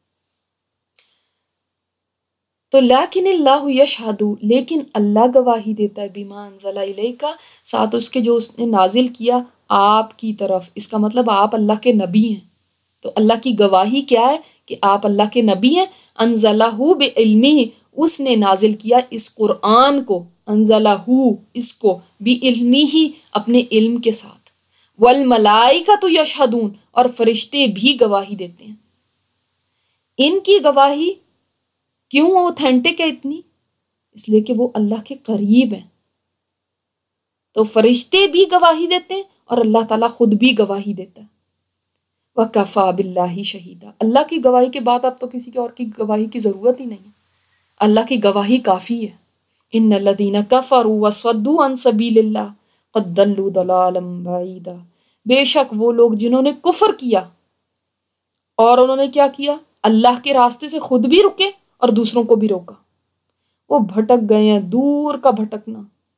تو لیکن اللہ یشہد، لیکن اللہ گواہی دیتا ہے بما انزل الیک، ساتھ اس کے جو اس نے نازل کیا آپ کی طرف، اس کا مطلب آپ اللہ کے نبی ہیں۔ تو اللہ کی گواہی کیا ہے کہ آپ اللہ کے نبی ہیں۔ انزلہ بعلمہ، اس نے نازل کیا اس قرآن کو، انزلہ اس کو بعلمہ، اپنے علم کے ساتھ، والملائکۃ یشہدون، اور فرشتے بھی گواہی دیتے ہیں۔ ان کی گواہی کیوں اوتھینٹک ہے اتنی؟ اس لیے کہ وہ اللہ کے قریب ہیں۔ تو فرشتے بھی گواہی دیتے ہیں اور اللہ تعالیٰ خود بھی گواہی دیتا ہے۔ وَكَفَى بِاللَّهِ شَهِيدًا، اللہ کی گواہی کے بعد اب تو کسی اور کی گواہی کی ضرورت ہی نہیں ہے، اللہ کی گواہی کافی ہے۔ إِنَّ الَّذِينَ كَفَرُوا وَصَدُّوا عَن سَبِيلِ اللَّهِ قَدْ ضَلُّوا ضَلَالًا بَعِيدًا، بے شک وہ لوگ جنہوں نے کفر کیا اور انہوں نے کیا کیا، اللہ کے راستے سے خود بھی رکے اور دوسروں کو بھی روکا، وہ بھٹک گئے ہیں، دور کا بھٹکنا۔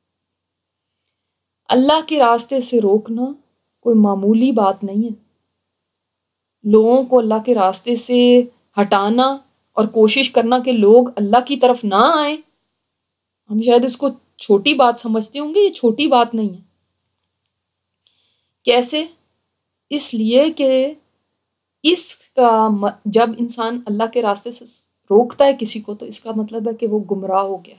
اللہ کے راستے سے روکنا کوئی معمولی بات نہیں ہے۔ لوگوں کو اللہ کے راستے سے ہٹانا اور کوشش کرنا کہ لوگ اللہ کی طرف نہ آئیں، ہم شاید اس کو چھوٹی بات سمجھتے ہوں گے، یہ چھوٹی بات نہیں ہے۔ کیسے؟ اس لیے کہ اس کا جب انسان اللہ کے راستے سے روکتا ہے کسی کو تو اس کا مطلب ہے کہ وہ گمراہ ہو گیا،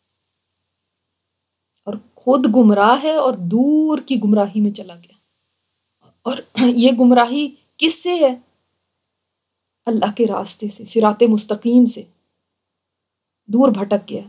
اور خود گمراہ ہے اور دور کی گمراہی میں چلا گیا۔ اور یہ گمراہی کس سے ہے؟ اللہ کے راستے سے، صراط مستقیم سے دور بھٹک گیا۔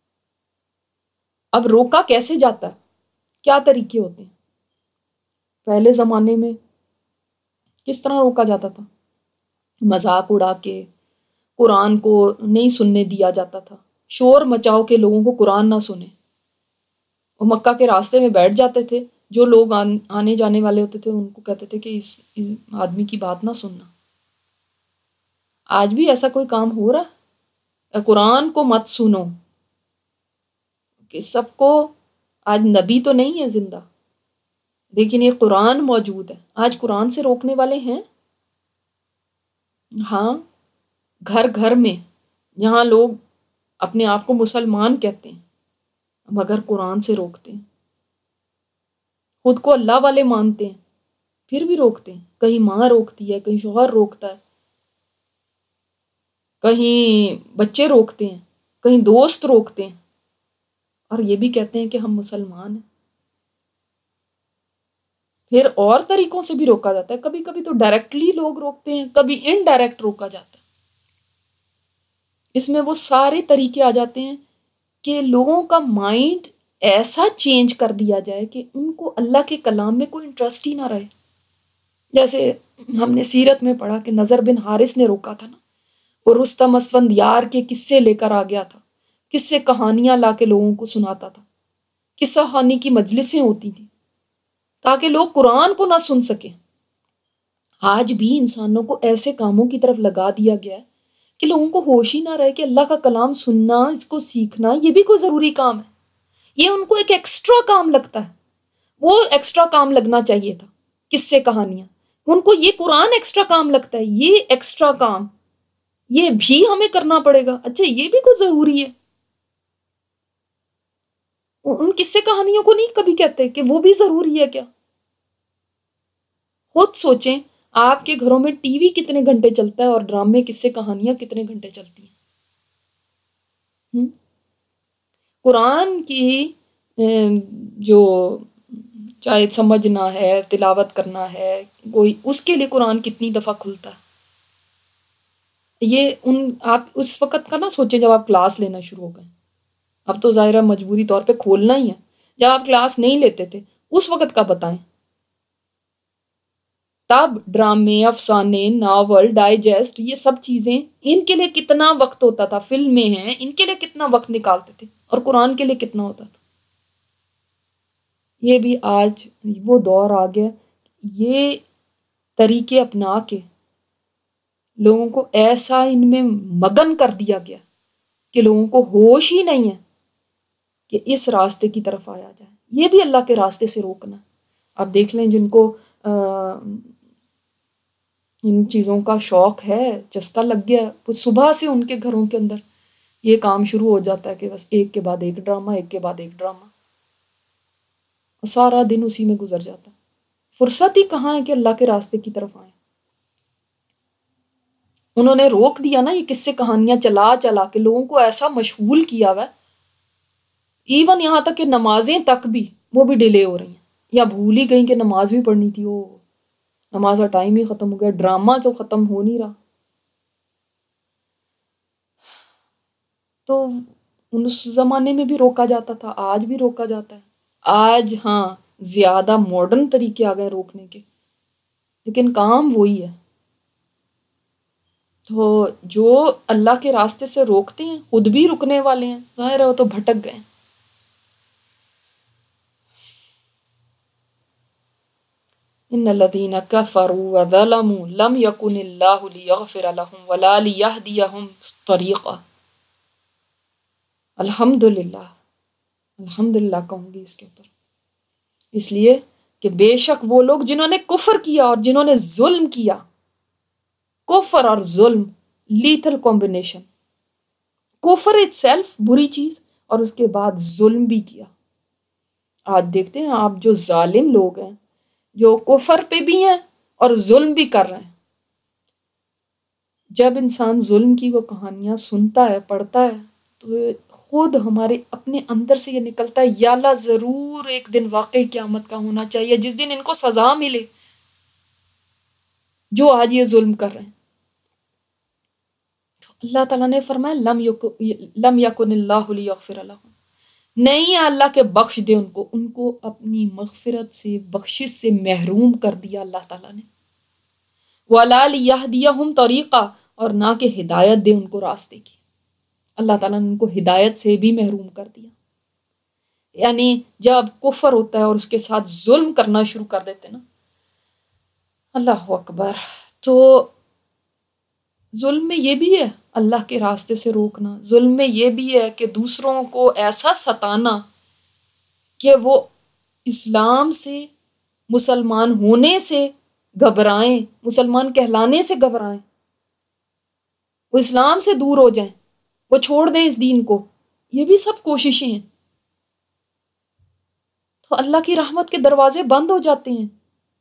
اب روکا کیسے جاتا ہے؟ کیا طریقے ہوتے ہیں؟ پہلے زمانے میں کس طرح روکا جاتا تھا؟ مذاق اڑا کے، قرآن کو نہیں سننے دیا جاتا تھا، شور مچاؤ کے لوگوں کو قرآن نہ سنے، وہ مکہ کے راستے میں بیٹھ جاتے تھے، جو لوگ آنے جانے والے ہوتے تھے ان کو کہتے تھے کہ اس آدمی کی بات نہ سننا۔ آج بھی ایسا کوئی کام ہو رہا ہے؟ قرآن کو مت سنو، کہ سب کو، آج نبی تو نہیں ہے زندہ لیکن یہ قرآن موجود ہے، آج قرآن سے روکنے والے ہیں؟ ہاں، گھر گھر میں، جہاں لوگ اپنے آپ کو مسلمان کہتے ہیں مگر قرآن سے روکتے ہیں، خود کو اللہ والے مانتے ہیں پھر بھی روکتے ہیں. کہیں ماں روکتی ہے، کہیں شوہر روکتا ہے، کہیں بچے روکتے ہیں، کہیں دوست روکتے ہیں، اور یہ بھی کہتے ہیں کہ ہم مسلمان ہیں. پھر اور طریقوں سے بھی روکا جاتا ہے، کبھی کبھی تو ڈائریکٹلی لوگ روکتے ہیں، کبھی انڈائریکٹ روکا جاتا ہے. اس میں وہ سارے طریقے آ جاتے ہیں کہ لوگوں کا مائنڈ ایسا چینج کر دیا جائے کہ ان کو اللہ کے کلام میں کوئی انٹرسٹ ہی نہ رہے. جیسے ہم نے سیرت میں پڑھا کہ نضر بن حارث نے روکا تھا نا، وہ رستم اسفندیار کے قصے لے کر آ گیا تھا، قصے کہانیاں لا کے لوگوں کو سناتا تھا، قصہ خوانی کی مجلسیں ہوتی تھیں تاکہ لوگ قرآن کو نہ سن سکیں. آج بھی انسانوں کو ایسے کاموں کی طرف لگا دیا گیا ہے کہ لوگوں کو ہوش ہی نہ رہے کہ اللہ کا کلام سننا، اس کو سیکھنا یہ بھی کوئی ضروری کام ہے. یہ ان کو ایک ایکسٹرا کام لگتا ہے. وہ ایکسٹرا کام لگنا چاہیے تھا قصے کہانیاں، ان کو یہ قرآن ایکسٹرا کام لگتا ہے. یہ ایکسٹرا کام یہ بھی ہمیں کرنا پڑے گا. اچھا یہ بھی کوئی ضروری ہے؟ ان قصے کہانیوں کو نہیں کبھی کہتے کہ وہ بھی ضروری ہے کیا؟ خود سوچیں آپ کے گھروں میں ٹی وی کتنے گھنٹے چلتا ہے اور ڈرامے قصے کہانیاں کتنے گھنٹے چلتی ہیں. قرآن کی جو چاہے سمجھنا ہے، تلاوت کرنا ہے کوئی، اس کے لیے قرآن کتنی دفعہ کھلتا ہے. یہ ان آپ اس وقت کا نہ سوچیں جب آپ کلاس لینا شروع ہو گئے. اب تو ظاہرہ مجبوری طور پہ کھولنا ہی ہے. جب آپ کلاس نہیں لیتے تھے اس وقت کا بتائیں. تب ڈرامے، افسانے، ناول، ڈائجسٹ، یہ سب چیزیں ان کے لیے کتنا وقت ہوتا تھا. فلمیں ہیں ان کے لیے کتنا وقت نکالتے تھے، اور قرآن کے لیے کتنا ہوتا تھا. یہ بھی آج وہ دور آ گیا. یہ طریقے اپنا کے لوگوں کو ایسا ان میں مگن کر دیا گیا کہ لوگوں کو ہوش ہی نہیں ہے کہ اس راستے کی طرف آیا جائے. یہ بھی اللہ کے راستے سے روکنا. آپ دیکھ لیں جن کو ان چیزوں کا شوق ہے، چسکا لگ گیا، وہ صبح سے ان کے گھروں کے اندر یہ کام شروع ہو جاتا ہے کہ بس ایک کے بعد ایک ڈرامہ، ایک کے بعد ایک ڈرامہ، سارا دن اسی میں گزر جاتا ہے. فرصت ہی کہاں ہے کہ اللہ کے راستے کی طرف آئیں. انہوں نے روک دیا نا، یہ قصے کہانیاں چلا چلا کے لوگوں کو ایسا مشغول کیا ہوا ہے، ایون یہاں تک کہ نمازیں تک بھی وہ بھی ڈیلے ہو رہی ہیں، یا بھول ہی گئیں کہ نماز بھی پڑھنی تھی، وہ نماز کا ٹائم ہی ختم ہو گیا. ڈرامہ تو ختم ہو نہیں رہا. تو اس زمانے میں بھی روکا جاتا تھا، آج بھی روکا جاتا ہے. آج ہاں زیادہ ماڈرن طریقے آ گئے روکنے کے، لیکن کام وہی ہے. تو جو اللہ کے راستے سے روکتے ہیں خود بھی رکنے والے ہیں، ظاہر ہے وہ تو بھٹک گئے. ان الذین کفروا وظلموا لم یکن اللہ لیغفر لهم ولا لیہدیہم طریقا. الحمدللہ، الحمدللہ کہوں گی اس کے اوپر، اس لیے کہ بے شک وہ لوگ جنہوں نے کفر کیا اور جنہوں نے ظلم کیا. کفر اور ظلم لیتھل کمبینیشن. کفر اٹ سیلف بری چیز، اور اس کے بعد ظلم بھی کیا. آج دیکھتے ہیں آپ جو ظالم لوگ ہیں، جو کفر پہ بھی ہیں اور ظلم بھی کر رہے ہیں. جب انسان ظلم کی وہ کہانیاں سنتا ہے، پڑھتا ہے، تو خود ہمارے اپنے اندر سے یہ نکلتا ہے یا اللہ ضرور ایک دن واقعی قیامت کا ہونا چاہیے جس دن ان کو سزا ملے جو آج یہ ظلم کر رہے ہیں. اللہ تعالیٰ نے فرمایا لم یکن لم یکن اللہ لیغفر لہم، نہیں اللہ کے بخش دے ان کو، ان کو اپنی مغفرت سے، بخشش سے محروم کر دیا اللہ تعالیٰ نے. وَلَا لِيَهْدِيَهُمْ طَرِيقًا، اور نہ کہ ہدایت دے ان کو راستے کی. اللہ تعالیٰ نے ان کو ہدایت سے بھی محروم کر دیا. یعنی جب کفر ہوتا ہے اور اس کے ساتھ ظلم کرنا شروع کر دیتے نا، اللہ اکبر، تو ظلم میں یہ بھی ہے اللہ کے راستے سے روکنا. ظلم میں یہ بھی ہے کہ دوسروں کو ایسا ستانا کہ وہ اسلام سے، مسلمان ہونے سے گھبرائیں، مسلمان کہلانے سے گھبرائیں، وہ اسلام سے دور ہو جائیں. وہ چھوڑ دیں اس دین کو، یہ بھی سب کوششیں ہیں. تو اللہ کی رحمت کے دروازے بند ہو جاتے ہیں.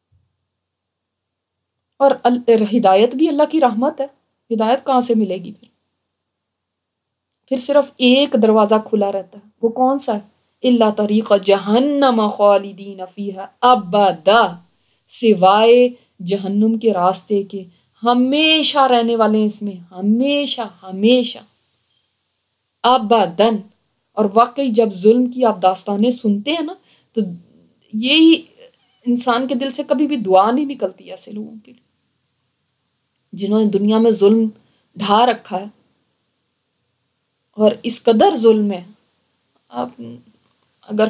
اور ہدایت بھی اللہ کی رحمت ہے. ہدایت کہاں سے ملے گی پھر؟ پھر صرف ایک دروازہ کھلا رہتا ہے، وہ کون سا ہے؟ الا طریق جہنم خالدین فیہا ابدا، سوائے جہنم کے راستے کے ہمیشہ رہنے والے ہیں اس میں، ہمیشہ ہمیشہ ابداً. اور واقعی جب ظلم کی آپ داستانیں سنتے ہیں نا تو یہی انسان کے دل سے کبھی بھی دعا نہیں نکلتی ایسے لوگوں کے لیے جنہوں نے دنیا میں ظلم ڈھا رکھا ہے. اور اس قدر ظلم ہے، آپ اگر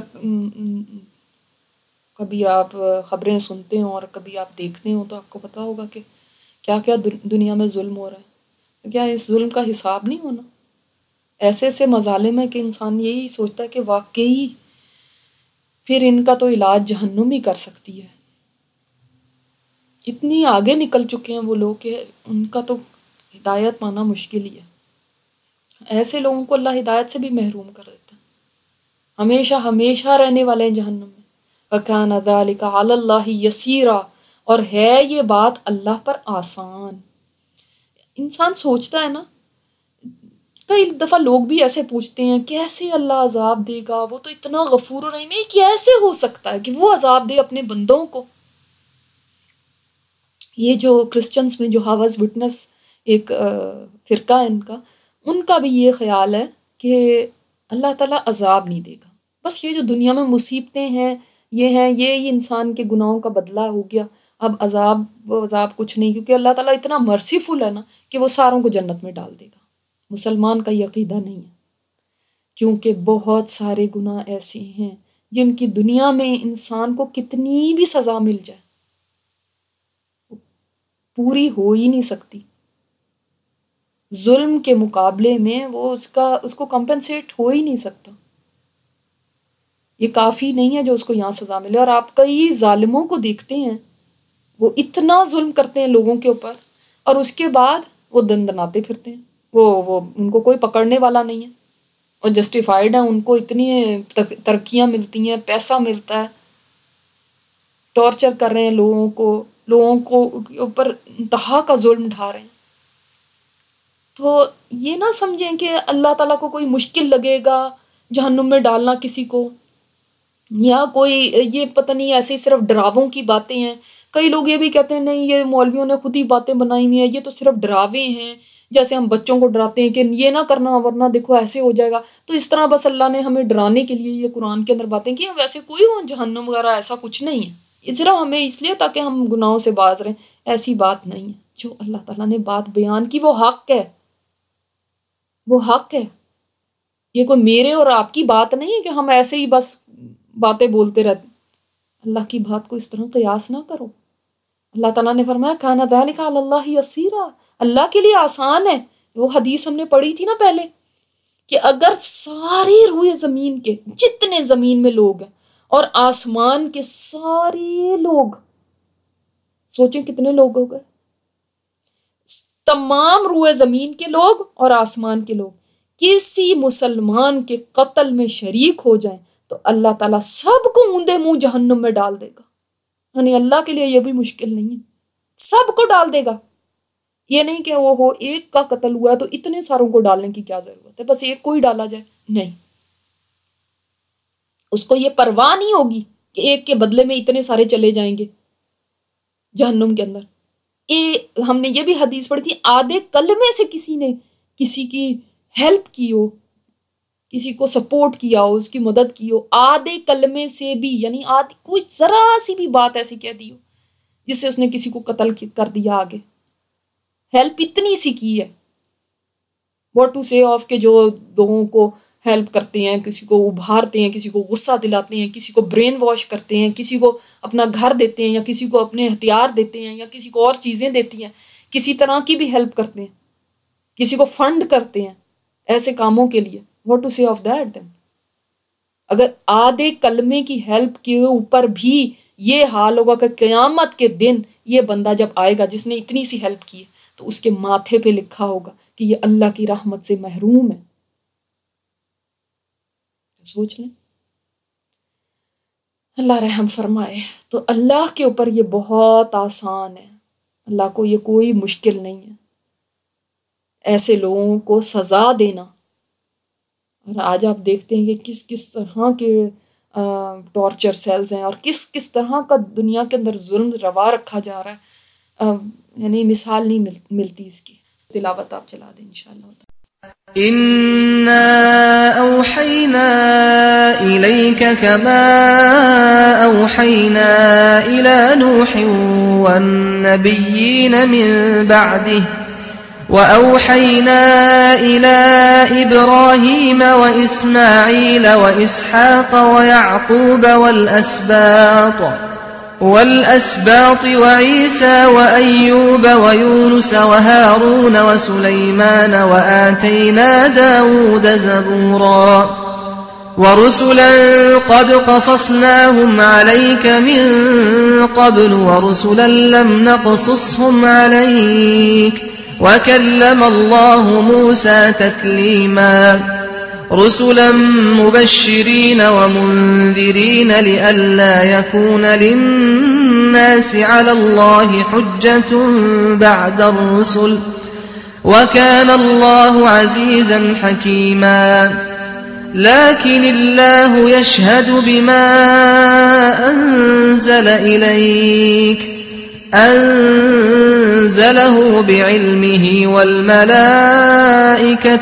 کبھی آپ خبریں سنتے ہوں اور کبھی آپ دیکھتے ہوں تو آپ کو پتہ ہوگا کہ کیا کیا دنیا میں ظلم ہو رہا ہے. کیا اس ظلم کا حساب نہیں ہونا؟ ایسے ایسے مظالم ہے کہ انسان یہی سوچتا ہے کہ واقعی پھر ان کا تو علاج جہنم ہی کر سکتی ہے. اتنی آگے نکل چکے ہیں وہ لوگ کہ ان کا تو ہدایت پانا مشکل ہی ہے. ایسے لوگوں کو اللہ ہدایت سے بھی محروم کر دیتا ہے، ہمیشہ ہمیشہ رہنے والے ہیں جہنم میں. وَكَانَ ذَلِكَ عَلَى اللَّهِ يَسِيرًا، اور ہے یہ بات اللہ پر آسان. انسان سوچتا ہے نا، کئی دفعہ لوگ بھی ایسے پوچھتے ہیں کیسے اللہ عذاب دے گا، وہ تو اتنا غفور و رحیم ہے، کیسے ہو سکتا ہے کہ وہ عذاب دے اپنے بندوں کو؟ یہ جو کرسچنس میں جو ہاوز وٹنس ایک فرقہ ہے ان کا ان کا بھی یہ خیال ہے کہ اللہ تعالیٰ عذاب نہیں دے گا، بس یہ جو دنیا میں مصیبتیں ہیں یہ ہیں، یہ ہی انسان کے گناہوں کا بدلہ ہو گیا. اب عذاب وہ عذاب کچھ نہیں، کیونکہ اللہ تعالیٰ اتنا مرسیفل ہے نا کہ وہ ساروں کو جنت میں ڈال دے گا. مسلمان کا یہ عقیدہ نہیں ہے، کیونکہ بہت سارے گناہ ایسے ہیں جن کی دنیا میں انسان کو کتنی بھی سزا مل جائے پوری ہو ہی نہیں سکتی. ظلم کے مقابلے میں وہ اس کا اس کو کمپنسیٹ ہو ہی نہیں سکتا. یہ کافی نہیں ہے جو اس کو یہاں سزا ملے. اور آپ کئی ظالموں کو دیکھتے ہیں وہ اتنا ظلم کرتے ہیں لوگوں کے اوپر اور اس کے بعد وہ دندناتے پھرتے ہیں، وہ وہ ان کو کوئی پکڑنے والا نہیں ہے اور جسٹیفائڈ ہیں، ان کو اتنی ترقیاں ملتی ہیں، پیسہ ملتا ہے، ٹارچر کر رہے ہیں لوگوں کو، لوگوں کو اوپر انتہا کا ظلم ڈھا رہے ہیں. تو یہ نہ سمجھیں کہ اللہ تعالیٰ کو کوئی مشکل لگے گا جہنم میں ڈالنا کسی کو، یا کوئی یہ پتہ نہیں ایسے صرف ڈراووں کی باتیں ہیں. کئی لوگ یہ بھی کہتے ہیں نہیں یہ مولویوں نے خود ہی باتیں بنائی ہوئی ہیں، یہ تو صرف ڈراوے ہیں، جیسے ہم بچوں کو ڈراتے ہیں کہ یہ نہ کرنا ورنہ دیکھو ایسے ہو جائے گا. تو اس طرح بس اللہ نے ہمیں ڈرانے کے لیے یہ قرآن کے اندر باتیں کی ہیں. ویسے کوئی وہ جہنم وغیرہ ایسا کچھ نہیں ہے، یہ صرف ہمیں اس لیے تاکہ ہم گناہوں سے باز رہیں. ایسی بات نہیں ہے. جو اللہ تعالیٰ نے بات بیان کی وہ حق ہے، وہ حق ہے. یہ کوئی میرے اور آپ کی بات نہیں ہے کہ ہم ایسے ہی بس باتیں بولتے رہتے. اللہ کی بات کو اس طرح قیاس نہ کرو. اللہ تعالیٰ نے فرمایا کان ذلک علی اللہ یسیرا، اللہ کے لیے آسان ہے. وہ حدیث ہم نے پڑھی تھی نا پہلے کہ اگر ساری روئے زمین کے جتنے زمین میں لوگ ہیں اور آسمان کے سارے لوگ، سوچیں کتنے لوگ ہو گئے، تمام روئے زمین کے لوگ اور آسمان کے لوگ کسی مسلمان کے قتل میں شریک ہو جائیں تو اللہ تعالیٰ سب کو اوندے منہ جہنم میں ڈال دے گا. یعنی اللہ کے لیے یہ بھی مشکل نہیں ہے، سب کو ڈال دے گا. یہ نہیں کہ وہ ہو ایک کا قتل ہوا ہے تو اتنے ساروں کو ڈالنے کی کیا ضرورت ہے، بس ایک کو ہی ڈالا جائے. نہیں، اس کو یہ پرواہ نہیں ہوگی کہ ایک کے بدلے میں اتنے سارے چلے جائیں گے جہنم کے اندر. اے ہم نے یہ بھی حدیث پڑھی تھی، آدھے کلمے سے کسی نے کسی کی ہیلپ کی ہو، کسی کو سپورٹ کیا ہو، اس کی مدد کی ہو، آدھے کلمے سے بھی، یعنی آدھی کوئی ذرا سی بھی بات ایسی کہہ دی ہو جس سے اس نے کسی کو قتل کر دیا، آگے ہیلپ اتنی سی کی ہے. واٹ ٹو سے آف کے جو لوگوں کو ہیلپ کرتے ہیں، کسی کو ابھارتے ہیں، کسی کو غصہ دلاتے ہیں، کسی کو برین واش کرتے ہیں، کسی کو اپنا گھر دیتے ہیں یا کسی کو اپنے ہتھیار دیتے ہیں یا کسی کو اور چیزیں دیتی ہیں، کسی طرح کی بھی ہیلپ کرتے ہیں، کسی کو فنڈ کرتے ہیں ایسے کاموں کے لیے. What to say of that then? اگر آدھے کلمے کی ہیلپ کے اوپر بھی یہ حال ہوگا کہ قیامت کے دن یہ بندہ جب آئے گا جس نے اتنی سی ہیلپ کی ہے तो उसके माथे पे लिखा होगा कि ये अल्लाह की रहमत से महरूम है। तो सोच लें, अल्लाह रहम फरमाए। तो अल्लाह के ऊपर ये बहुत आसान है, अल्लाह को ये कोई मुश्किल नहीं है ऐसे लोगों को सजा देना। और आज आप देखते हैं कि किस किस तरह के टॉर्चर सेल्स हैं और किस किस तरह का दुनिया के अंदर जुल्म रवा रखा जा रहा है, यानी मिसाल नहीं मिल, मिलती इसकी। तिलावत आप चला दें इंशाअल्लाह। इन्ना औहैना इलैका कमा औहैना इला नूहिन वन नबिय्यीन मिन बअदिही वअौहैना इला इब्राहीम व इस्माईल व इसहाक़ व याक़ूब वल अस्बात والأسباط وعيسى وأيوب ويونس وهارون وسليمان وآتينا داود زبورا ورسلا قد قصصناهم عليك من قبل ورسلا لم نقصصهم عليك وكلم الله موسى تكليما رسلا مبشرين ومنذرين لئلا يكون للناس على الله حجة بعد الرسل وكان الله عزيزا حكيما لكن الله يشهد بما أنزل إليك أنزله بعلمه والملائكة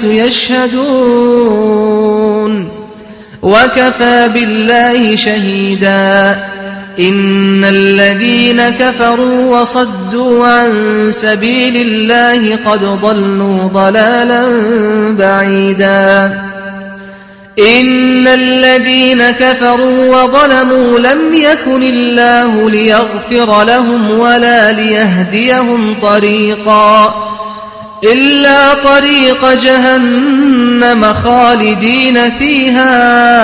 يشهدون وكفى بالله شهيدا إن الذين كفروا وصدوا عن سبيل الله قد ضلوا ضلالا بعيدا إن الذين كفروا وظلموا لم يكن الله ليغفر لهم ولا ليهديهم طريقا إلا طريق جهنم خالدين فيها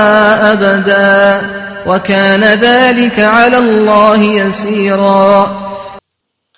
أبدا وكان ذلك على الله يسيرا